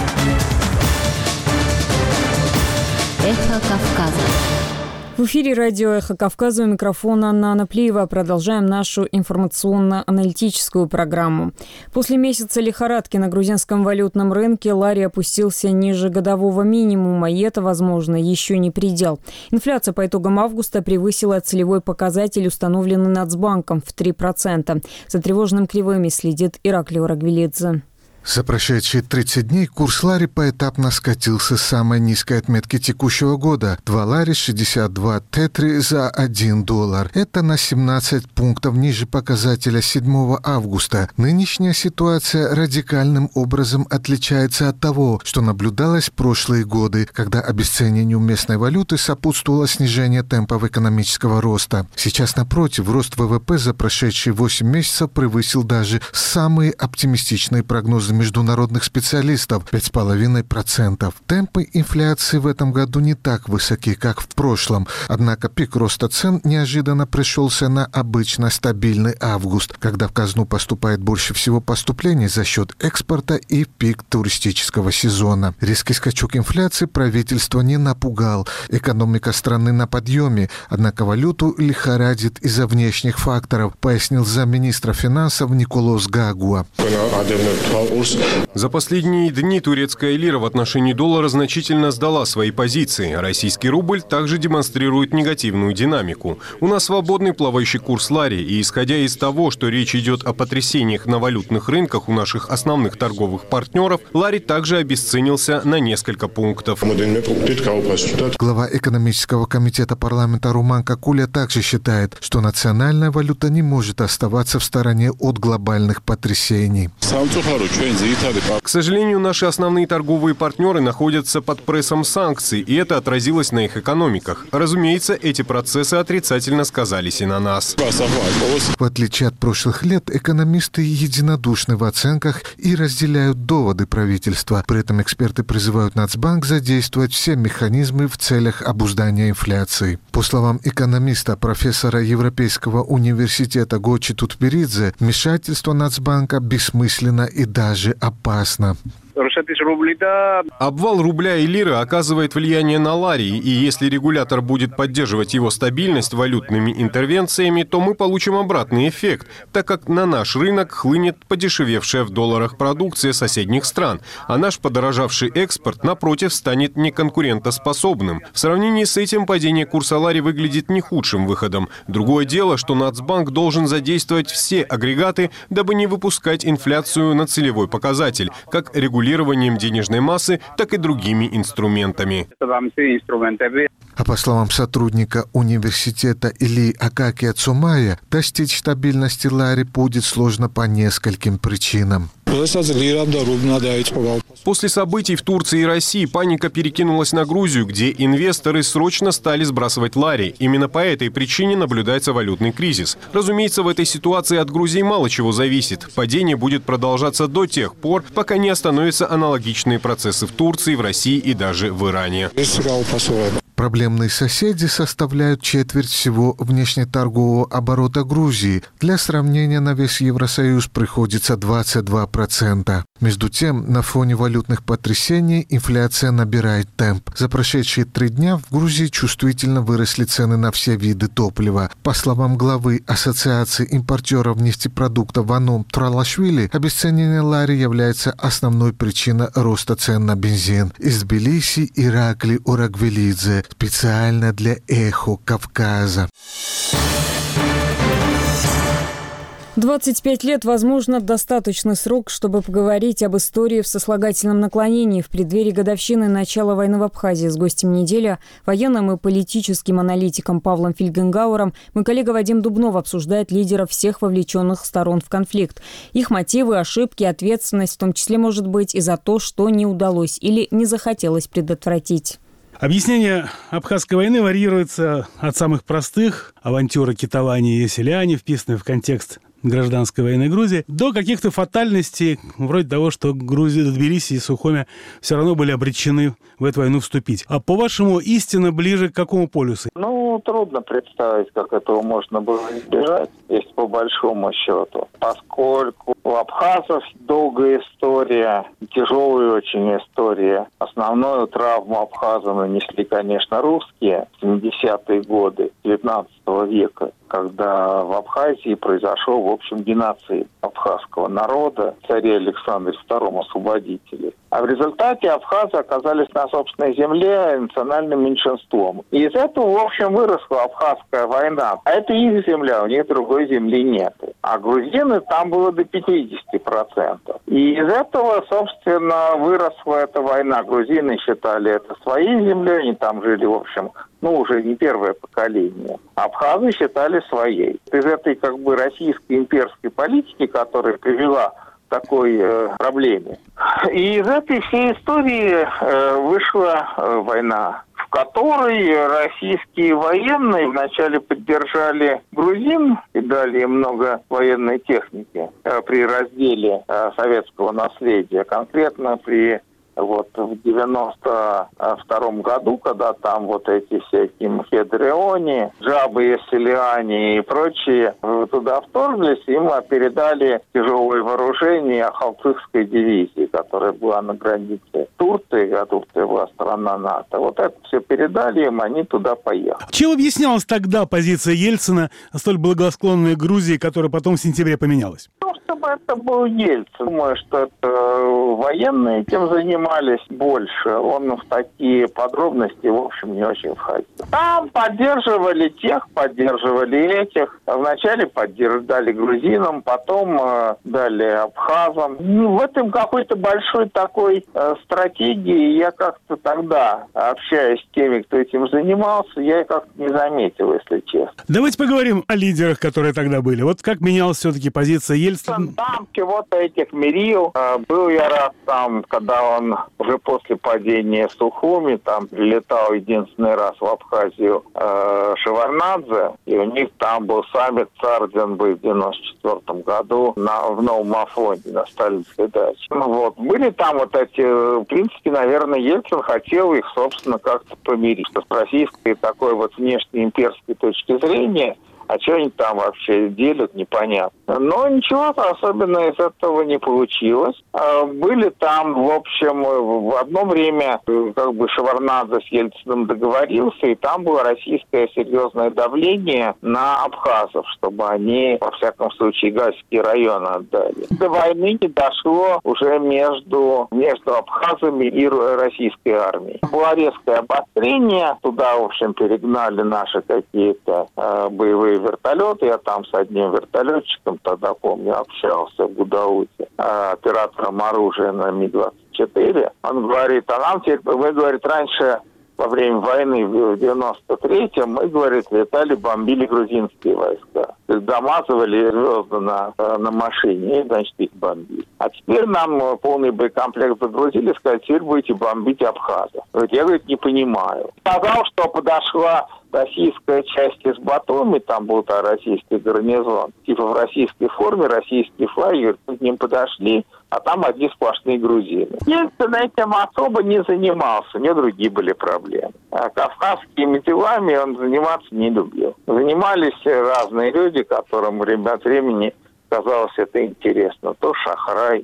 [SPEAKER 20] Эхо Кавказа.
[SPEAKER 1] В эфире радио «Эхо Кавказа», у микрофона Анна Анаплиева. Продолжаем нашу информационно-аналитическую программу. После месяца лихорадки на грузинском валютном рынке лари опустился ниже годового минимума, и это, возможно, еще не предел. Инфляция по итогам августа превысила целевой показатель, установленный Нацбанком, в три процента. За тревожным кривыми следит Ираклий Орагвелидзе.
[SPEAKER 6] За прошедшие тридцать дней курс лари поэтапно скатился с самой низкой отметки текущего года – два лари шестьдесят два тетри за один доллар. Это на семнадцать пунктов ниже показателя седьмого августа. Нынешняя ситуация радикальным образом отличается от того, что наблюдалось в прошлые годы, когда обесценению местной валюты сопутствовало снижение темпов экономического роста. Сейчас, напротив, рост ВВП за прошедшие восемь месяцев превысил даже самые оптимистичные прогнозы международных специалистов – пять целых пять десятых процента. Темпы инфляции в этом году не так высоки, как в прошлом. Однако пик роста цен неожиданно пришелся на обычно стабильный август, когда в казну поступает больше всего поступлений за счет экспорта и пик туристического сезона. Резкий скачок инфляции правительство не напугал. Экономика страны на подъеме, однако валюту лихорадит из-за внешних факторов, пояснил замминистра финансов Николос Гагуа.
[SPEAKER 9] За последние дни турецкая лира в отношении доллара значительно сдала свои позиции. Российский рубль также демонстрирует негативную динамику. У нас свободный плавающий курс лари, и исходя из того, что речь идет о потрясениях на валютных рынках у наших основных торговых партнеров, лари также обесценился на несколько пунктов.
[SPEAKER 6] Глава экономического комитета парламента Руман Какуля также считает, что национальная валюта не может оставаться в стороне от глобальных потрясений.
[SPEAKER 9] К сожалению, наши основные торговые партнеры находятся под прессом санкций, и это отразилось на их экономиках. Разумеется, эти процессы отрицательно сказались и на нас.
[SPEAKER 6] В отличие от прошлых лет, экономисты единодушны в оценках и разделяют доводы правительства. При этом эксперты призывают Нацбанк задействовать все механизмы в целях обуздания инфляции. По словам экономиста, профессора Европейского университета Гочи Тутберидзе, вмешательство Нацбанка бессмысленно и даже опасно.
[SPEAKER 9] Обвал рубля и лиры оказывает влияние на лари, и если регулятор будет поддерживать его стабильность валютными интервенциями, то мы получим обратный эффект, так как на наш рынок хлынет подешевевшая в долларах продукция соседних стран, а наш подорожавший экспорт, напротив, станет неконкурентоспособным. В сравнении с этим падение курса лари выглядит не худшим выходом. Другое дело, что Нацбанк должен задействовать все агрегаты, дабы не выпускать инфляцию на целевой показатель, как регулирование денежной массы, так и другими инструментами.
[SPEAKER 6] А по словам сотрудника университета Ильи Акакия Цумая, достичь стабильности лари будет сложно по нескольким причинам.
[SPEAKER 9] После событий в Турции и России паника перекинулась на Грузию, где инвесторы срочно стали сбрасывать лари. Именно по этой причине наблюдается валютный кризис. Разумеется, в этой ситуации от Грузии мало чего зависит. Падение будет продолжаться до тех пор, пока не остановятся аналогичные процессы в Турции, в России и даже в Иране.
[SPEAKER 6] Проблемные соседи составляют четверть всего внешнеторгового оборота Грузии. Для сравнения, на весь Евросоюз приходится двадцать два процента. Между тем, на фоне валютных потрясений инфляция набирает темп. За прошедшие три дня в Грузии чувствительно выросли цены на все виды топлива. По словам главы Ассоциации импортеров нефтепродуктов Ваном Тралашвили, обесценение лари является основной причиной роста цен на бензин. Из Тбилиси Иракли Урагвелидзе. Специально для «Эхо Кавказа».
[SPEAKER 1] двадцать пять лет, возможно, достаточный срок, чтобы поговорить об истории в сослагательном наклонении в преддверии годовщины начала войны в Абхазии. С гостем недели, военным и политическим аналитиком Павлом Фельгенгауэром, мой коллега Вадим Дубнов обсуждает лидеров всех вовлеченных сторон в конфликт. Их мотивы, ошибки, ответственность, в том числе, может быть, и за то, что не удалось или не захотелось предотвратить.
[SPEAKER 7] Объяснение абхазской войны варьируется от самых простых – авантюра, китования и селяне, вписанные в контекст гражданской войны Грузии, до каких-то фатальностей, вроде того, что Грузия, Тбилиси и Сухуми все равно были обречены в эту войну вступить. А по-вашему, истина ближе к какому полюсу?
[SPEAKER 10] Ну, трудно представить, как этого можно было избежать, если по большому счету. Поскольку у абхазов долгая история, тяжелая очень история. Основную травму абхазам нанесли, конечно, русские в семидесятые годы девятнадцатого века, когда в Абхазии произошел, в общем, геноцид абхазского народа, царе Александре втором освободителе. А в результате абхазы оказались на собственной земле национальным меньшинством. И из этого, в общем, выросла абхазская война. А это их земля, у них другой земли нет. А грузины там было до пятидесяти процентов. И из этого, собственно, выросла эта война. Грузины считали это своей землей, они там жили, в общем, ну, уже не первое поколение. Абхазы считали своей. Из этой, как бы, российской имперской политики, которая привела к такой э, проблеме. И из этой всей истории э, вышла э, война в который российские военные вначале поддержали грузин и дали им много военной техники э, при разделе э, советского наследия. Конкретно при вот в девяносто втором году, когда там вот эти всякие Мхедриони, Джабы, Есселиани и прочие туда вторглись, им передали тяжелое вооружение Ахалтыкской дивизии, которая была на границе Турции, а Турция была страна НАТО. Вот это все передали им, они туда поехали.
[SPEAKER 7] Чем объяснялась тогда позиция Ельцина, столь благосклонной Грузии, которая потом в сентябре поменялась?
[SPEAKER 10] Ну, чтобы это был Ельцин. Думаю, что это военные тем занимались больше. Он в такие подробности, в общем, не очень входил. Там поддерживали тех, поддерживали этих. Вначале поддержали грузинам, потом э, дали абхазам. Ну, в этом какой-то большой такой э, стратегии я как-то тогда, общаясь с теми, кто этим занимался, я как-то не заметил, если честно.
[SPEAKER 7] Давайте поговорим о лидерах, которые тогда были. Вот как менялась все-таки позиция Ельцина?
[SPEAKER 10] Там чего-то этих мирил. Э, был я раз там, когда он уже после падения Сухуми там прилетал единственный раз в Абхазию э, Шеварднадзе, и у них там был саммит Царденбы в девяносто четвертом году на, в Новом Афоне на Сталинской даче. Ну, вот. Были там вот эти, в принципе, наверное, Ельцин хотел их, собственно, как-то помирить. Что с российской такой вот внешнеимперской точки зрения, а что они там вообще делят, непонятно. Но ничего особенно из этого не получилось. Были там, в общем, в одно время как бы Шеварднадзе с Ельциным договорился, и там было российское серьезное давление на абхазов, чтобы они, во всяком случае, Гальский район отдали. До войны не дошло уже между, между абхазами и российской армией. Было резкое обострение, туда, в общем, перегнали наши какие-то э, боевые вертолеты. Я там с одним вертолетчиком, тогда, помню, общался в Гудауте, оператором оружия на Ми двадцать четыре. Он говорит, а нам теперь, вы, говорит, раньше во время войны в девяносто третьем мы, говорит, летали, бомбили грузинские войска. Замазывали звезды на, на машине и, значит, их бомбили. А теперь нам полный боекомплект загрузили, сказали, теперь будете бомбить абхазов. Я, говорит, не понимаю. Сказал, что подошла российская часть из Батуми, там был -то российский гарнизон, типа в российской форме, российский флаг, говорит, мы к ним подошли, а там одни сплошные грузины. Ельцин этим особо не занимался, у него другие были проблемы. А кавказскими делами он заниматься не любил. Занимались разные люди, которым время от времени казалось это интересно. То Шахрай,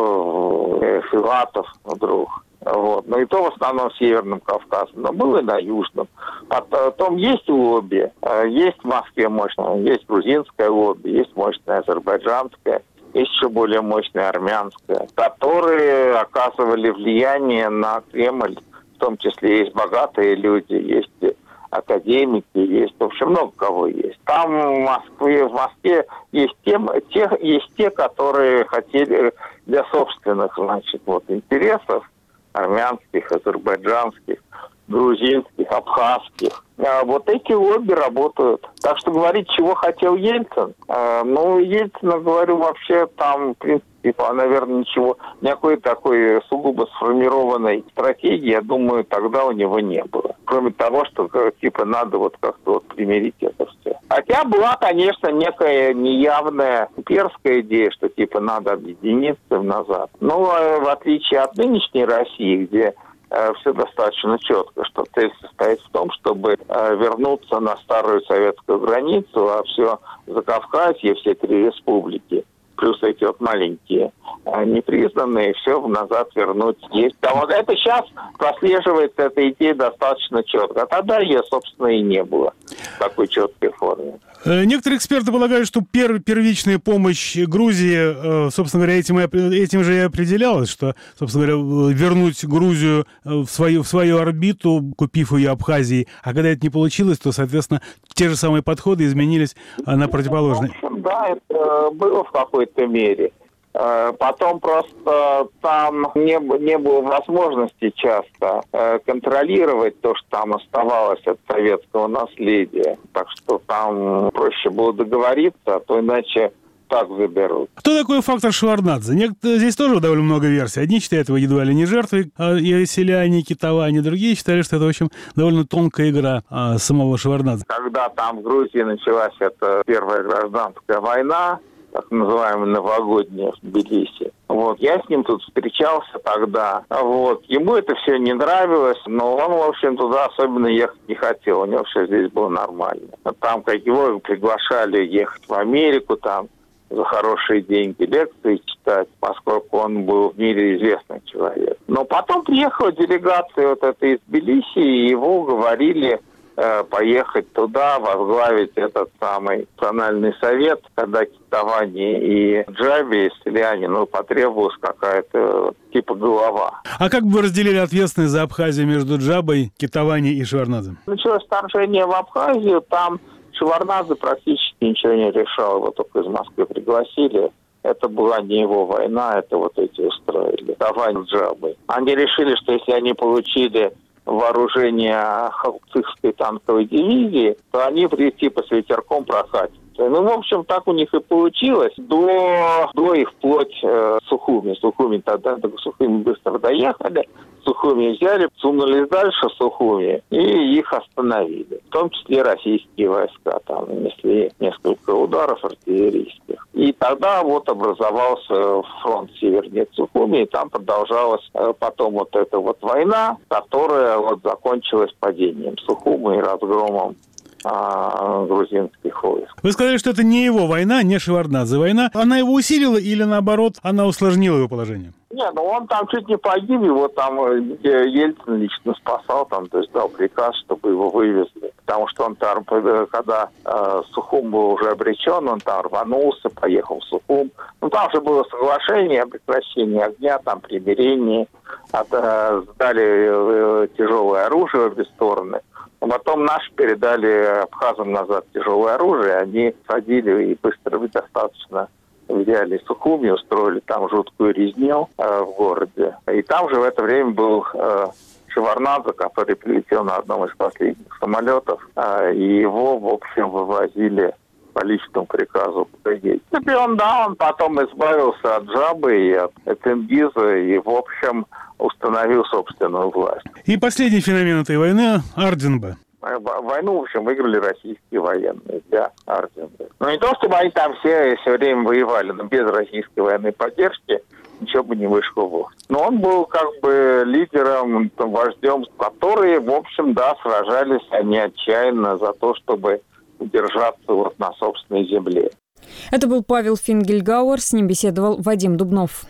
[SPEAKER 10] то э, Филатов вдруг. Вот. Но и то в основном в Северном Кавказе, но было и на Южном. Потом есть лобби, есть в Москве мощное, есть грузинское лобби, есть мощное азербайджанское, есть еще более мощное армянское, которые оказывали влияние на Кремль, в том числе есть богатые люди, есть академики, есть, в общем, много кого есть. Там в Москве, в Москве есть те, те, есть те, которые хотели для собственных, значит, вот, интересов, армянских, азербайджанских, грузинских, абхазских. А вот эти лобби работают. Так что говорить, чего хотел Ельцин, а, ну, Ельцина, говорю, вообще там, в принципе, наверное, ничего, никакой такой сугубо сформированной стратегии, я думаю, тогда у него не было. Кроме того, что, типа, надо вот как-то вот примирить это все. Хотя была, конечно, некая неявная имперская идея, что, типа, надо объединиться назад. Но в отличие от нынешней России, где э, все достаточно четко, что цель состоит в том, чтобы э, вернуться на старую советскую границу, а все Закавказье, все три республики, плюс эти вот маленькие, непризнанные, все назад вернуть есть. А вот это сейчас прослеживается эта идея достаточно четко. А тогда ее, собственно, и не было в такой четкой форме.
[SPEAKER 7] Некоторые эксперты полагают, что пер, первичная помощь Грузии, собственно говоря, этим, этим же и определялась, что, собственно говоря, вернуть Грузию в свою, в свою орбиту, купив ее Абхазии, а когда это не получилось, то, соответственно, те же самые подходы изменились на противоположные.
[SPEAKER 10] В общем, да, это было в какой-то мере. Потом просто там не, не было возможности часто контролировать то, что там оставалось от советского наследия. Так что там проще было договориться, а то иначе так заберут.
[SPEAKER 7] Кто такой фактор Шеварднадзе? Некоторые, здесь тоже довольно много версий. Одни считают его едва ли не жертвой, а и селяне, и китоване. Другие считали, что это, в общем, довольно тонкая игра а, самого Шеварднадзе.
[SPEAKER 10] Когда там в Грузии началась эта первая гражданская война, так называемая новогодняя в Тбилиси. Вот, я с ним тут встречался тогда. Вот, ему это все не нравилось, но он, в общем, туда особенно ехать не хотел. У него все здесь было нормально. Там, как его приглашали ехать в Америку, там, за хорошие деньги лекции читать, поскольку он был в мире известный человек. Но потом приехала делегация вот эта из Тбилиси, и его уговорили поехать туда, возглавить этот самый национальный совет, когда Китавани и Джаби, и селяне, ну, потребовалась какая-то типа голова.
[SPEAKER 7] А как бы вы разделили ответственность за Абхазию между Джабой, Китавани и Шеварднадзе?
[SPEAKER 10] Началось вторжение в Абхазию, там Шеварднадзе практически ничего не решал, его только из Москвы пригласили. Это была не его война, это вот эти устроили. Китавани с Джабой. Они решили, что если они получили вооружение Халцихской танковой дивизии, то они типа с ветерком прокатятся. Ну, в общем, так у них и получилось. До, до их вплоть э, Сухуми. Сухуми тогда до Сухуми быстро доехали. Сухуми взяли, сунулись дальше Сухуми и их остановили. В том числе российские войска там нанесли несколько ударов артиллерийских. И тогда вот образовался фронт севернее Сухуми, и там продолжалась э, потом вот эта вот война, которая вот закончилась падением Сухуми и разгромом грузинских войск.
[SPEAKER 7] Вы сказали, что это не его война, не Шеварднадзе война. Она его усилила или, наоборот, она усложнила его положение?
[SPEAKER 10] Не, ну он там чуть не погиб, его там Ельцин лично спасал, там, то есть дал приказ, чтобы его вывезли. Потому что он там, когда э, Сухум был уже обречен, он там рванулся, поехал в Сухум. Ну там же было соглашение о прекращении огня, там примирение, от, э, сдали э, тяжелое оружие в обе стороны. Потом наши передали абхазам назад тяжелое оружие, они садили и быстро достаточно взяли Сухуми, устроили там жуткую резню э, в городе. И там же в это время был э, Шеварднадзе, который прилетел на одном из последних самолетов, э, и его, в общем, вывозили по личному приказу. И он, да, он потом избавился от Джабы и от Тенгиза, и, в общем, установил собственную власть.
[SPEAKER 7] И последний феномен этой войны – Арденба.
[SPEAKER 10] Войну, в общем, выиграли российские военные для Арденбы. Ну, не то, чтобы они там все, все время воевали, но без российской военной поддержки ничего бы не вышло вовсе. Но он был как бы лидером, вождем, которые, в общем, да, сражались они отчаянно за то, чтобы удержаться вот на собственной земле.
[SPEAKER 1] Это был Павел Фингельгауэр, с ним беседовал Вадим Дубнов.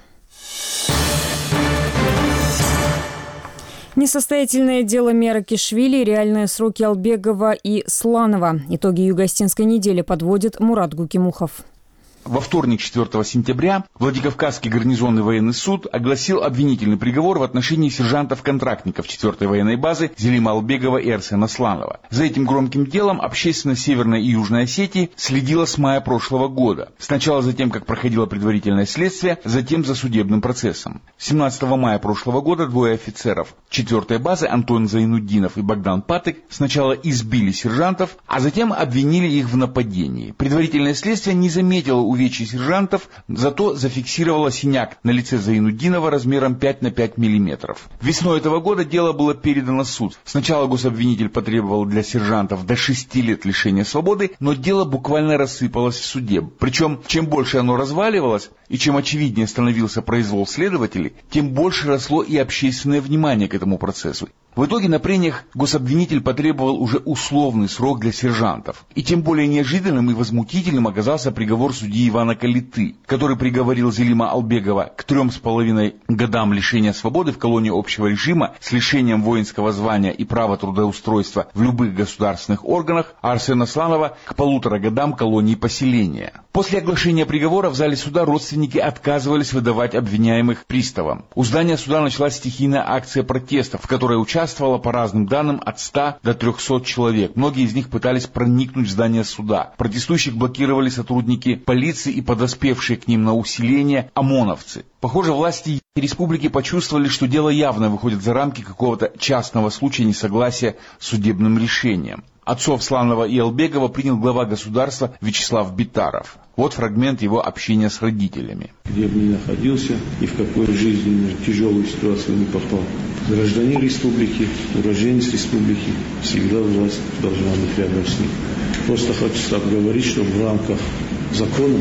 [SPEAKER 1] Несостоятельное дело Меракишвили, реальные сроки Албегова и Сланова. Итоги югостинской недели подводит Мурат Гукимухов.
[SPEAKER 2] Во вторник, четвёртого сентября, Владикавказский гарнизонный военный суд огласил обвинительный приговор в отношении сержантов-контрактников четвёртой военной базы Зелима Албегова и Арсена Сланова. За этим громким делом общественность Северной и Южной Осетии следила с мая прошлого года. Сначала за тем, как проходило предварительное следствие, затем за судебным процессом. семнадцатого мая прошлого года двое офицеров четвёртой базы, Антон Зайнуддинов и Богдан Патык, сначала избили сержантов, а затем обвинили их в нападении. Предварительное следствие не заметило увечий сержантов, зато зафиксировала синяк на лице Зайнуддинова размером пять на пять миллиметров. Весной этого года дело было передано в суд. Сначала гособвинитель потребовал для сержантов до шести лет лишения свободы, но дело буквально рассыпалось в суде. Причем, чем больше оно разваливалось, и чем очевиднее становился произвол следователей, тем больше росло и общественное внимание к этому процессу. В итоге на прениях гособвинитель потребовал уже условный срок для сержантов. И тем более неожиданным и возмутительным оказался приговор судьи Ивана Калиты, который приговорил Зелима Албегова к трем с половиной годам лишения свободы в колонии общего режима с лишением воинского звания и права трудоустройства в любых государственных органах, а Арсена Сланова к полутора годам колонии поселения. После оглашения приговора в зале суда родственники отказывались выдавать обвиняемых приставам. У здания суда началась стихийная акция протеста, в которой участвовали Участвовало, по разным данным, от ста до трехсот человек. Многие из них пытались проникнуть в здание суда. Протестующих блокировали сотрудники полиции и подоспевшие к ним на усиление ОМОНовцы. Похоже, власти республики почувствовали, что дело явно выходит за рамки какого-то частного случая несогласия с судебным решением. Отцов Сланова и Албегова принял глава государства Вячеслав Битаров. Вот фрагмент его общения с родителями.
[SPEAKER 11] Где бы ни находился и в какой жизненную тяжелую ситуацию не попал, гражданин республики, уроженец республики, всегда власть должна быть рядом с ним. Просто хочу так говорить, что в рамках закона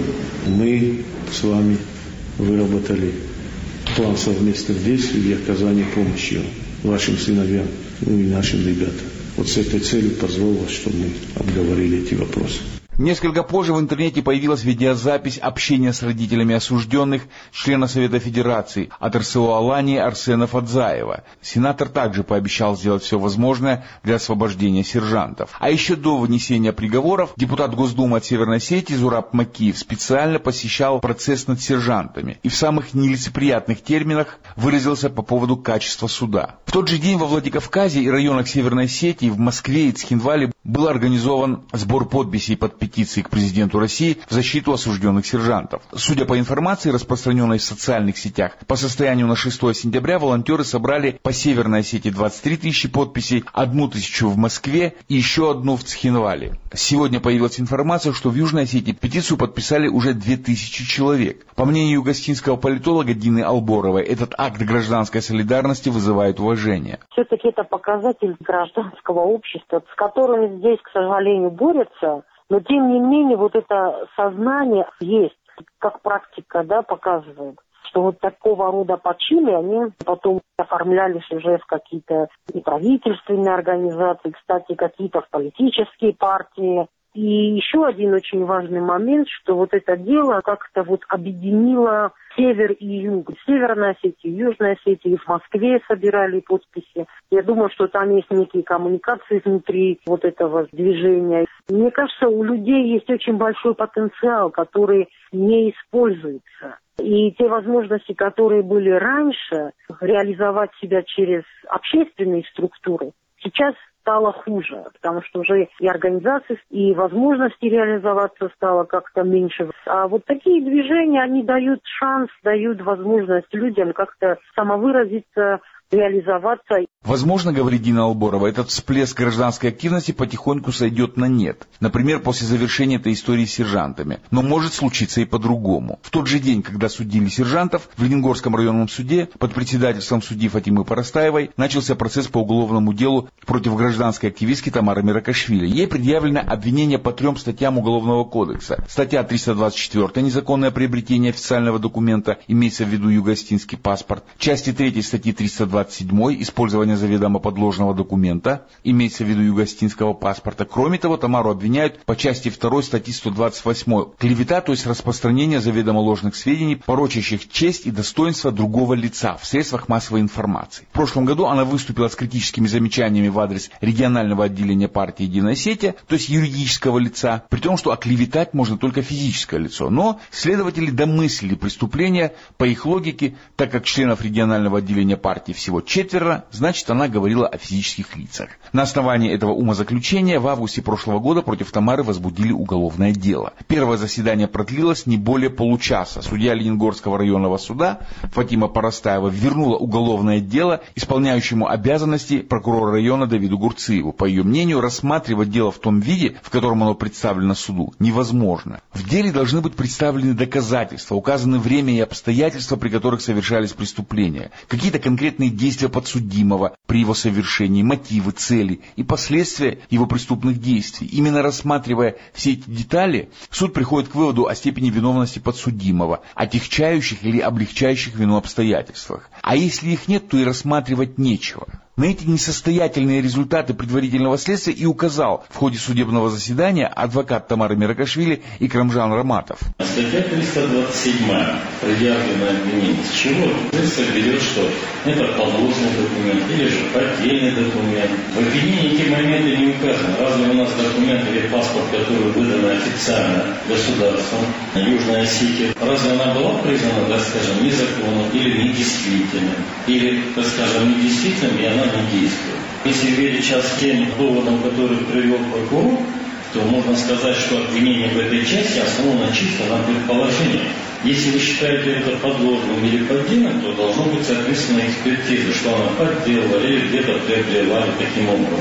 [SPEAKER 11] мы с вами выработали план совместных действий и оказания помощи вашим сыновьям, ну и нашим ребятам. Вот с этой целью позвал вас, чтобы мы обговорили эти вопросы.
[SPEAKER 2] Несколько позже в интернете появилась видеозапись общения с родителями осужденных члена Совета Федерации от эр эс о Алании Арсена Фадзаева. Сенатор также пообещал сделать все возможное для освобождения сержантов. А еще до вынесения приговоров депутат Госдумы от Северной Осетии Зураб Макиев специально посещал процесс над сержантами и в самых нелицеприятных терминах выразился по поводу качества суда. В тот же день во Владикавказе и районах Северной Осетии, в Москве и Цхинвале был организован сбор подписей под петиции к президенту России в защиту осужденных сержантов. Судя по информации, распространенной в социальных сетях, по состоянию на шестое сентября волонтеры собрали по Северной Осетии двадцать три тысячи подписей, одну тысячу в Москве и еще одну в Цхинвале. Сегодня появилась информация, что в Южной Осетии петицию подписали уже две тысячи человек. По мнению югославского политолога Дины Алборовой, этот акт гражданской солидарности вызывает уважение.
[SPEAKER 13] Все-таки это показатель гражданского общества, с которым здесь, к сожалению, борются. Но, тем не менее, вот это сознание есть, как практика, да, показывает, что вот такого рода почины, они потом оформлялись уже в какие-то неправительственные организации, кстати, какие-то в политические партии. И еще один очень важный момент, что вот это дело как-то вот объединило север и юг. Северная Осетия, Южная Осетия, и в Москве собирали подписи. Я думаю, что там есть некие коммуникации внутри вот этого движения. Мне кажется, у людей есть очень большой потенциал, который не используется. И те возможности, которые были раньше, реализовать себя через общественные структуры, сейчас стало хуже, потому что уже и организации, и возможности реализоваться стало как-то меньше. А вот такие движения, они дают шанс, дают возможность людям как-то самовыразиться, реализоваться.
[SPEAKER 2] Возможно, говорит Дина Алборова, этот всплеск гражданской активности потихоньку сойдет на нет. Например, после завершения этой истории с сержантами. Но может случиться и по-другому. В тот же день, когда судили сержантов, в Лениногорском районном суде под председательством судьи Фатимы Парастаевой начался процесс по уголовному делу против гражданской активистки Тамары Миракашвили. Ей предъявлено обвинение по трем статьям Уголовного кодекса. Статья триста двадцать четыре незаконное приобретение официального документа, имеется в виду югославский паспорт. Части третьей статьи триста двадцать седьмой использование заведомо подложного документа, имеется в виду югославского паспорта. Кроме того, Тамару обвиняют по части второй статьи сто двадцать восьмой клевета, то есть распространение заведомо ложных сведений, порочащих честь и достоинство другого лица в средствах массовой информации. В прошлом году она выступила с критическими замечаниями в адрес регионального отделения партии «Единая Осетия», то есть юридического лица, при том, что оклеветать можно только физическое лицо. Но следователи домыслили преступления по их логике, так как членов регионального отделения партии всего четверо, значит, она говорила о физических лицах. На основании этого умозаключения в августе прошлого года против Тамары возбудили уголовное дело. Первое заседание продлилось не более получаса. Судья Лениногорского районного суда Фатима Парастаева вернула уголовное дело исполняющему обязанности прокурора района Давиду Гурциеву. По ее мнению, рассматривать дело в том виде, в котором оно представлено суду, невозможно. В деле должны быть представлены доказательства, указаны время и обстоятельства, при которых совершались преступления, какие-то конкретные действия подсудимого при его совершении, мотивы, цели и последствия его преступных действий. Именно рассматривая все эти детали, суд приходит к выводу о степени виновности подсудимого, отягчающих или облегчающих вину обстоятельствах. А если их нет, то и рассматривать нечего. На эти несостоятельные результаты предварительного следствия и указал в ходе судебного заседания адвокат Тамары Миракашвили Икрамжан Раматов.
[SPEAKER 23] Статья триста двадцать седьмая, предъявленное обвинение. С чего следствие берет, что это подложный документ или же поддельный документ? В обвинении эти моменты не указаны. Разве у нас документ или паспорт, который выдан официально государством Южной Осетии, разве она была признана, так скажем, незаконной или недействительной? Или, так скажем, недействительной, и она не действует. Если верить сейчас тем доводам, которые привел прокурор, то можно сказать, что обвинение в этой части основано чисто на предположении. Если вы считаете это подложным или поддельным, то должно быть соответственно экспертиза, что она подделала или где-то приобрела таким образом.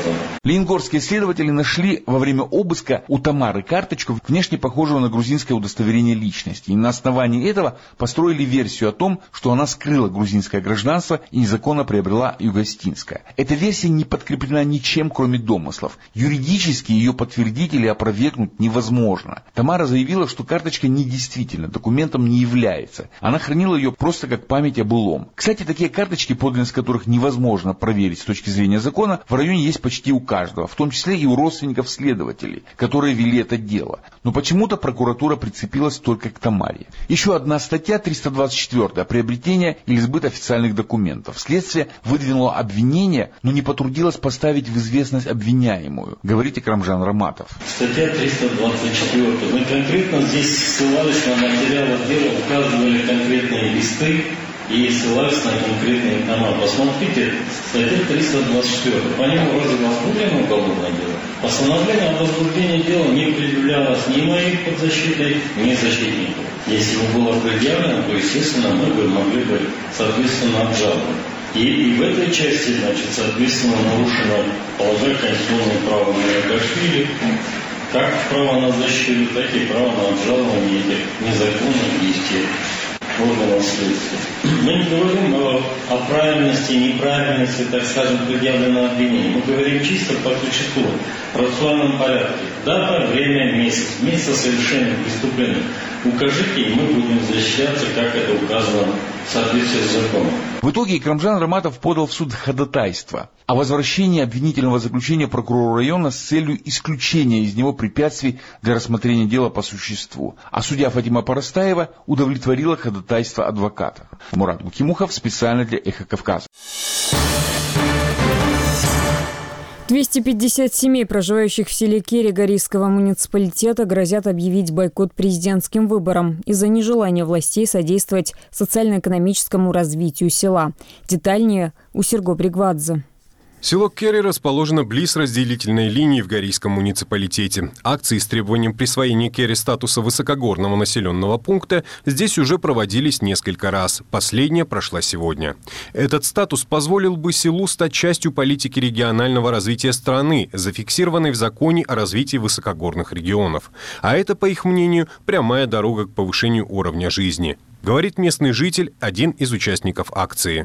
[SPEAKER 2] Ленингорские следователи нашли во время обыска у Тамары карточку, внешне похожую на грузинское удостоверение личности. И на основании этого построили версию о том, что она скрыла грузинское гражданство и незаконно приобрела югославское. Эта версия не подкреплена ничем, кроме домыслов. Юридически ее подтвердить или опровергнуть невозможно. Тамара заявила, что карточка недействительна, документом не является. Она хранила ее просто как память о былом. Кстати, такие карточки, подлинность которых невозможно проверить с точки зрения закона, в районе есть почти у каждого, в том числе и у родственников следователей, которые вели это дело. Но почему-то прокуратура прицепилась только к Тамаре. Еще одна статья, триста двадцать четвёртая, приобретение или сбыт официальных документов. Следствие выдвинуло обвинение, но не потрудилось поставить в известность обвиняемую, говорит Экрамжан Раматов.
[SPEAKER 23] Статья триста двадцать четвёртая. Мы конкретно здесь ссылались на материалы дела, указывали конкретные листы и ссылались на конкретные дома. Посмотрите, статья триста двадцать четвёртая. По нему разве возбуждено уголовное дело? Постановление о возбуждении дела не предъявлялось ни моей подзащитой, ни защитнику. Если бы было предъявлено, то, естественно, мы бы могли бы, соответственно, обжаловать. И, и в этой части, значит, соответственно, нарушено положение конституционного права Миракашвили, как право на защиту, так и право на обжалование этих незаконных действий органов следствия. Мы не говорим о, о правильности, неправильности, так скажем, предъявленного обвинения. Мы говорим чисто по существу, в процессуальном порядке. Дата, время, месяц. Месяц совершения преступления. Укажите, и мы будем защищаться, как это указано в соответствии с законом.
[SPEAKER 2] В итоге Экрамжан Раматов подал в суд ходатайство о возвращении обвинительного заключения прокурору района с целью исключения из него препятствий для рассмотрения дела по существу. А судья Фатима Парастаева удовлетворила ходатайство адвоката. Мурат Букимухов специально для Эхо Кавказа.
[SPEAKER 1] двести пятьдесят семей, проживающих в селе Керега Рийского муниципалитета, грозят объявить бойкот президентским выборам из-за нежелания властей содействовать социально-экономическому развитию села. Детальнее у Серго Бригвадзе.
[SPEAKER 9] Село Керри расположено близ разделительной линии в Горийском муниципалитете. Акции с требованием присвоения Керри статуса высокогорного населенного пункта здесь уже проводились несколько раз. Последняя прошла сегодня. Этот статус позволил бы селу стать частью политики регионального развития страны, зафиксированной в законе о развитии высокогорных регионов. А это, по их мнению, прямая дорога к повышению уровня жизни. Говорит местный житель, один из участников акции.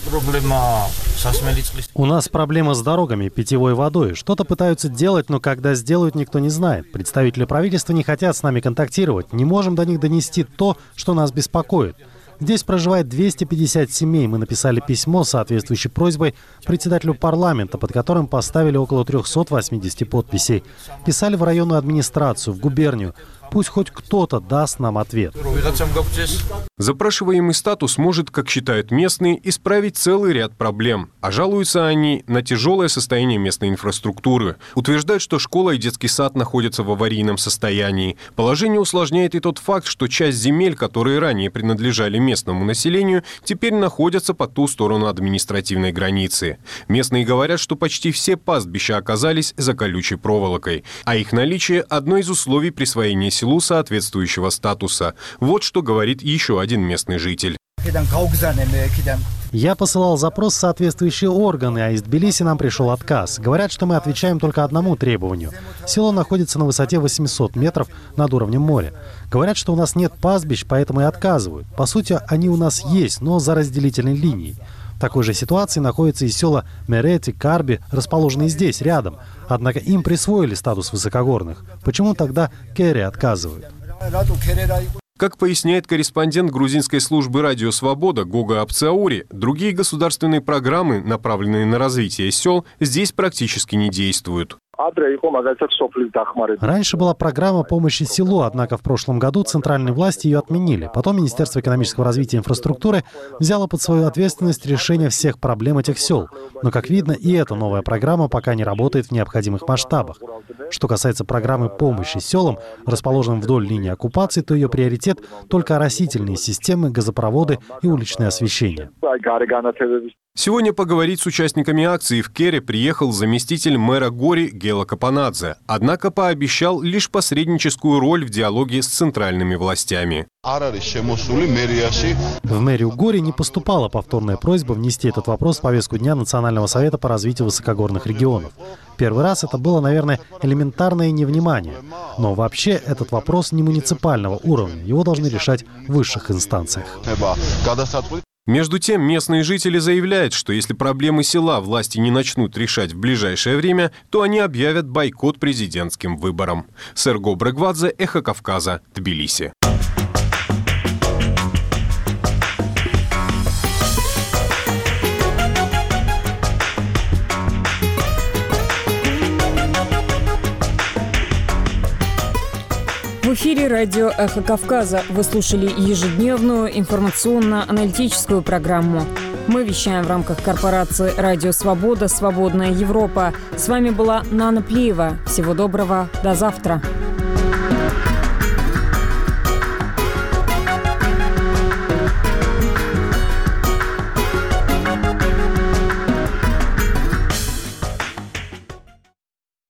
[SPEAKER 3] У нас проблема с дорогами, питьевой водой. Что-то пытаются делать, но когда сделают, никто не знает. Представители правительства не хотят с нами контактировать. Не можем до них донести то, что нас беспокоит. Здесь проживает двести пятьдесят семей. Мы написали письмо с соответствующей просьбой председателю парламента, под которым поставили около трёхсот восьмидесяти подписей. Писали в районную администрацию, в губернию. Пусть хоть кто-то даст нам ответ.
[SPEAKER 9] Запрашиваемый статус может, как считают местные, исправить целый ряд проблем. А жалуются они на тяжелое состояние местной инфраструктуры. Утверждают, что школа и детский сад находятся в аварийном состоянии. Положение усложняет и тот факт, что часть земель, которые ранее принадлежали местному населению, теперь находятся по ту сторону административной границы. Местные говорят, что почти все пастбища оказались за колючей проволокой. А их наличие – одно из условий присвоения селу соответствующего статуса. Вот что говорит еще один местный житель.
[SPEAKER 3] Я посылал запрос в соответствующие органы, а из Тбилиси нам пришел отказ. Говорят, что мы отвечаем только одному требованию. Село находится на высоте восемьсот метров над уровнем моря. Говорят, что у нас нет пастбищ, поэтому и отказывают. По сути, они у нас есть, но за разделительной линией. В такой же ситуации находятся и села Мерети, Карби, расположенные здесь, рядом. Однако им присвоили статус высокогорных. Почему тогда Керри отказывают?
[SPEAKER 9] Как поясняет корреспондент грузинской службы «Радио Свобода» Гога Апцаури, другие государственные программы, направленные на развитие сел, здесь практически не действуют.
[SPEAKER 3] Раньше была программа помощи селу, однако в прошлом году центральные власти ее отменили. Потом Министерство экономического развития и инфраструктуры взяло под свою ответственность решение всех проблем этих сел. Но, как видно, и эта новая программа пока не работает в необходимых масштабах. Что касается программы помощи селам, расположенным вдоль линии оккупации, то ее приоритет — только оросительные системы, газопроводы и уличное освещение.
[SPEAKER 9] Сегодня поговорить с участниками акции в Кере приехал заместитель мэра Гори Гела Капанадзе, однако пообещал лишь посредническую роль в диалоге с центральными властями.
[SPEAKER 3] В мэрию Гори не поступала повторная просьба внести этот вопрос в повестку дня Национального совета по развитию высокогорных регионов. Первый раз это было, наверное, элементарное невнимание. Но вообще этот вопрос не муниципального уровня. Его должны решать в высших инстанциях.
[SPEAKER 9] Между тем, местные жители заявляют, что если проблемы села власти не начнут решать в ближайшее время, то они объявят бойкот президентским выборам. Серго Брегвадзе, Эхо Кавказа, Тбилиси.
[SPEAKER 1] В эфире радио «Эхо Кавказа». Вы слушали ежедневную информационно-аналитическую программу. Мы вещаем в рамках корпорации «Радио Свобода. Свободная Европа». С вами была Нана Плиева. Всего доброго. До завтра.